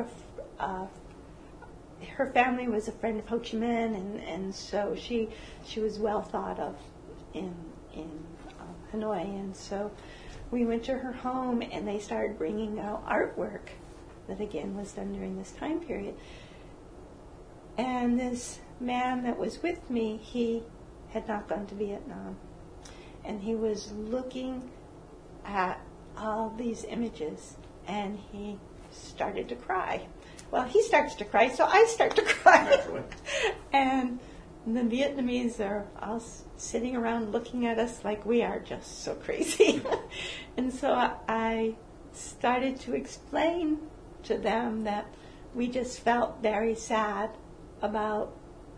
her family was a friend of Ho Chi Minh, and so she was well thought of in Hanoi. And so we went to her home, and they started bringing out artwork that again was done during this time period. And this man that was with me, he had not gone to Vietnam, and he was looking at all these images, and he started to cry. Well, he starts to cry, so I start to cry. Naturally. And the Vietnamese are all sitting around looking at us like we are just so crazy. And so I started to explain to them that we just felt very sad about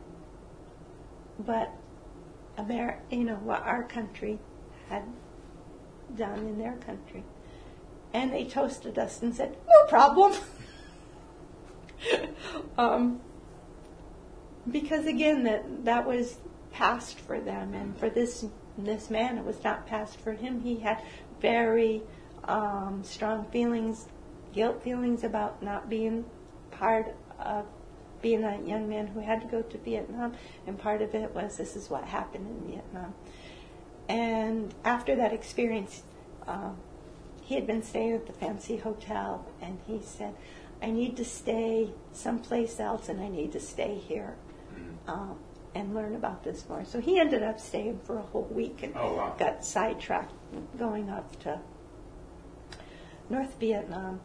what what our country had done in their country. And they toasted us and said, "No problem." Because again, that was past for them, and for this man, it was not past for him. He had very strong feelings, guilt feelings about not being part of being a young man who had to go to Vietnam, and part of it was this is what happened in Vietnam. And after that experience, he had been staying at the fancy hotel, and he said, "I need to stay someplace else, and I need to stay here and learn about this more." So he ended up staying for a whole week and got sidetracked going up to North Vietnam.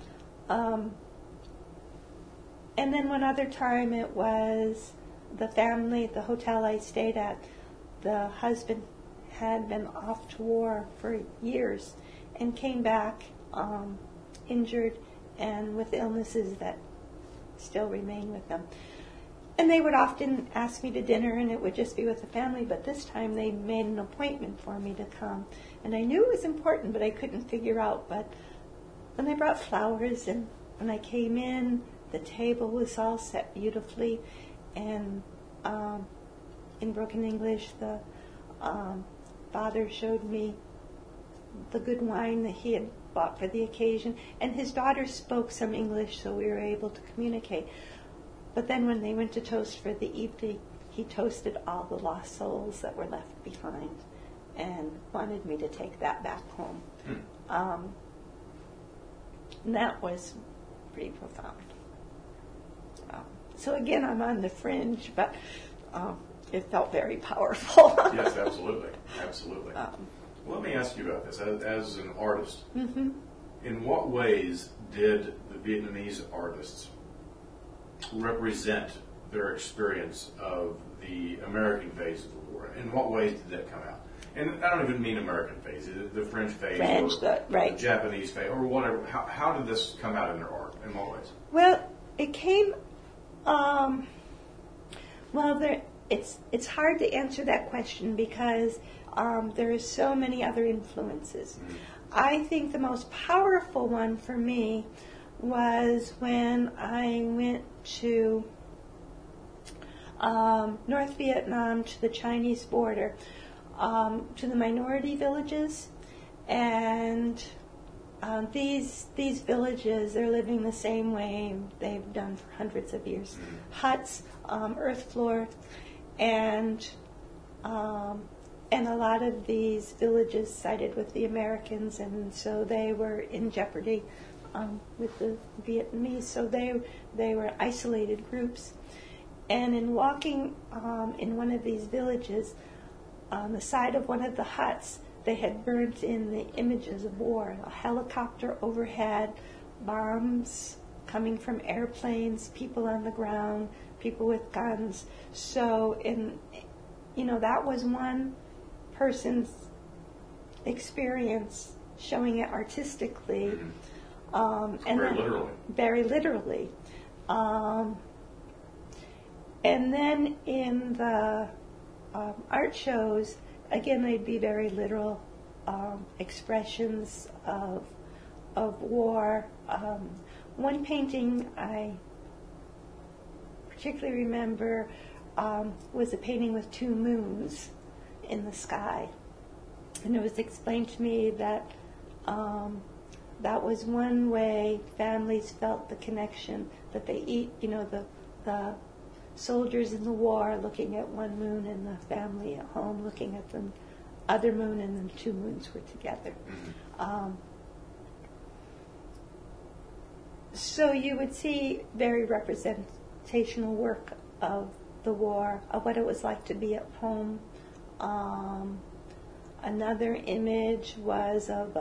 And then one other time, it was the family, the hotel I stayed at, the husband had been off to war for years and came back injured and with illnesses that still remain with them. And they would often ask me to dinner, and it would just be with the family, but this time they made an appointment for me to come. And I knew it was important, but I couldn't figure out. But and they brought flowers, and when I came in, the table was all set beautifully, and in broken English, the father showed me the good wine that he had bought for the occasion, and his daughter spoke some English, so we were able to communicate. But then when they went to toast for the evening, he toasted all the lost souls that were left behind and wanted me to take that back home. And that was pretty profound. So again, I'm on the fringe, but it felt very powerful. Yes, absolutely. Absolutely. Let me ask you about this. As an artist, in what ways did the Vietnamese artists represent their experience of the American phase of the war? In what ways did that come out? And I don't even mean American phase, the French phase, the Japanese phase, or whatever. How did this come out in their art? In what ways? Well, it came. It's hard to answer that question because there are so many other influences. Mm-hmm. I think the most powerful one for me was when I went to North Vietnam, to the Chinese border, to the minority villages, and these villages, they're living the same way they've done for hundreds of years. Huts, earth floor, and a lot of these villages sided with the Americans, and so they were in jeopardy with the Vietnamese. So they were isolated groups. And in walking in one of these villages, on the side of one of the huts, they had burnt in the images of war. A helicopter overhead, bombs coming from airplanes, people on the ground, people with guns. So, that was one person's experience showing it artistically. Very literally. And then in the art shows, again, they'd be very literal expressions of war. One painting I particularly remember was a painting with two moons in the sky. And it was explained to me that that was one way families felt the connection, that they eat, the soldiers in the war looking at one moon and the family at home looking at the other moon, and then two moons were together. So you would see very representational work of the war, of what it was like to be at home. Another image was of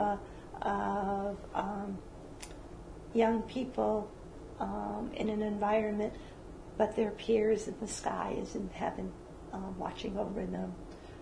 young people in an environment, but their peers in the sky is in heaven, watching over them.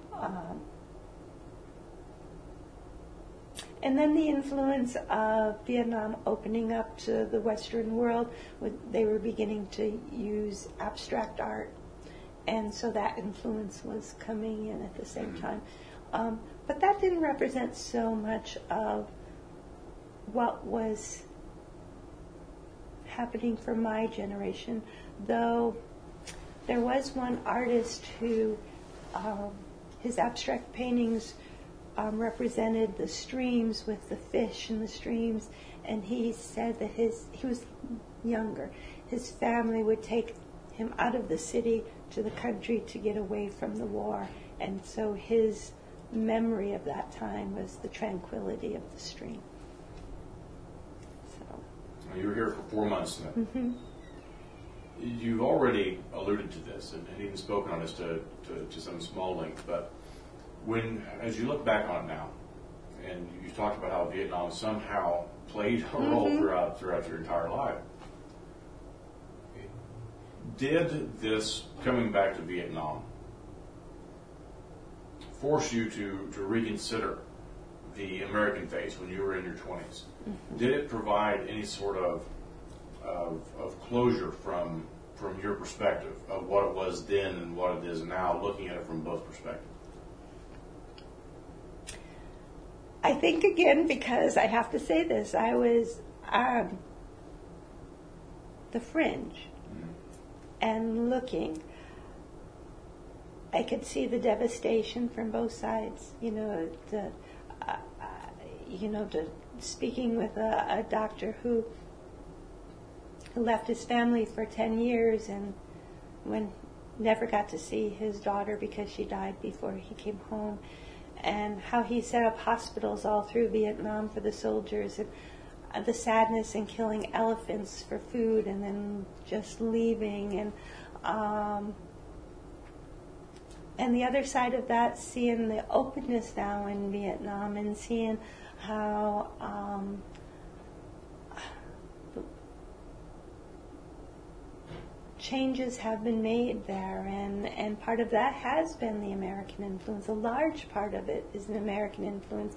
And then the influence of Vietnam opening up to the Western world, they were beginning to use abstract art, and so that influence was coming in at the same time. But that didn't represent so much of what was happening for my generation, though there was one artist who, his abstract paintings represented the streams with the fish in the streams, and he said that he was younger. His family would take him out of the city to the country to get away from the war, and so his memory of that time was the tranquility of the stream. So. You were here for 4 months then. Mm-hmm. You've already alluded to this and even spoken on this to some small length, but as you look back on it now, and you talked about how Vietnam somehow played a role throughout your entire life, did this coming back to Vietnam force you to reconsider the American phase when you were in your 20s? Mm-hmm. Did it provide any sort of closure from your perspective of what it was then and what it is now, looking at it from both perspectives? I think, again, because I have to say this, I was the fringe and looking. I could see the devastation from both sides. Speaking with a doctor who left his family for 10 years and never got to see his daughter because she died before he came home, and how he set up hospitals all through Vietnam for the soldiers, and the sadness in killing elephants for food and then just leaving, and the other side of that, seeing the openness now in Vietnam and seeing how changes have been made there, and part of that has been the American influence. A large part of it is an American influence.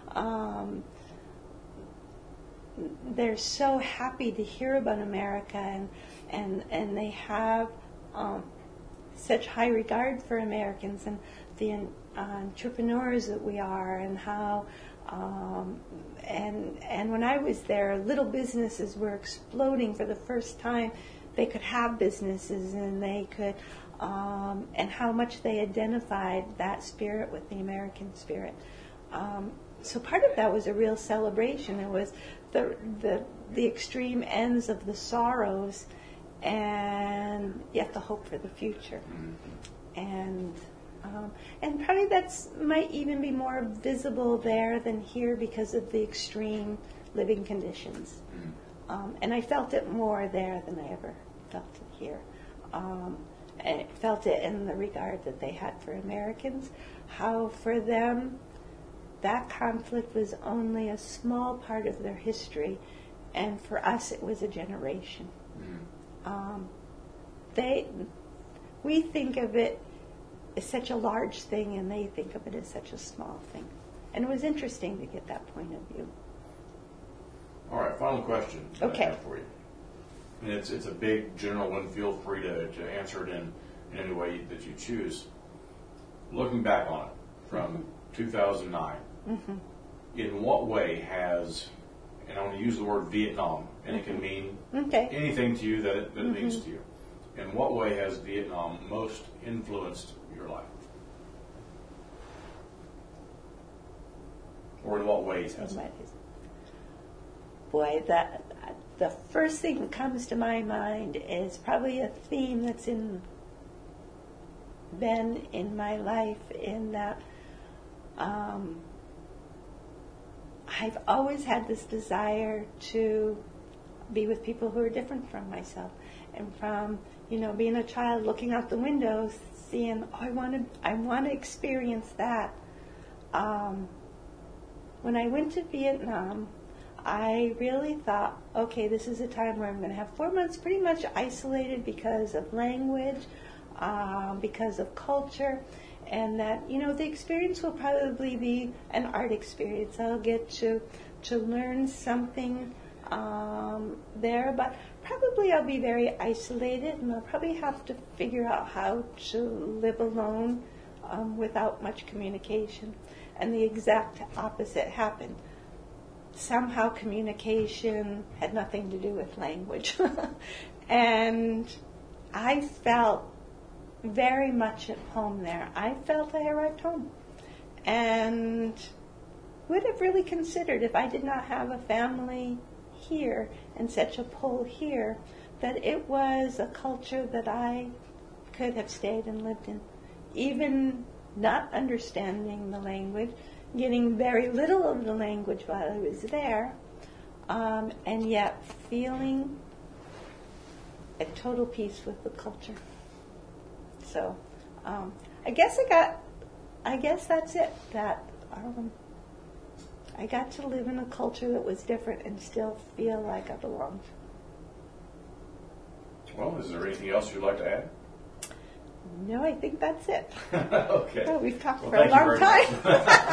They're so happy to hear about America, and they have such high regard for Americans and the entrepreneurs that we are, and how and when I was there, little businesses were exploding for the first time. They could have businesses, and they could, and how much they identified that spirit with the American spirit. So part of that was a real celebration. It was the extreme ends of the sorrows, and yet the hope for the future. And probably that's might even be more visible there than here because of the extreme living conditions. And I felt it more there than I ever felt it here. And I felt it in the regard that they had for Americans, how for them that conflict was only a small part of their history, and for us it was a generation. We think of it as such a large thing, and they think of it as such a small thing. And it was interesting to get that point of view. All right, final question that Okay. I have for you. And it's a big general one. Feel free to answer it in any way that you choose. Looking back on it from 2009, in what way has, and I want to use the word Vietnam, and it can mean anything to you that it means to you. In what way has Vietnam most influenced your life? Or in what ways has it? Boy, the first thing that comes to my mind is probably a theme that's been in my life, in that I've always had this desire to be with people who are different from myself, and from being a child, looking out the window, seeing, I want to experience that. When I went to Vietnam, I really thought, okay, this is a time where I'm going to have 4 months pretty much isolated because of language, because of culture, and that, the experience will probably be an art experience. I'll get to learn something there, but probably I'll be very isolated, and I'll probably have to figure out how to live alone without much communication. And the exact opposite happened. Somehow communication had nothing to do with language. And I felt very much at home there. I felt I arrived home. And would have really considered, if I did not have a family here and such a pull here, that it was a culture that I could have stayed and lived in. Even not understanding the language, getting very little of the language while I was there, and yet feeling at total peace with the culture. So, I guess that's it. That I got to live in a culture that was different and still feel like I belonged. Well, is there anything else you'd like to add? No, I think that's it. Okay. Oh, we've talked for a long time.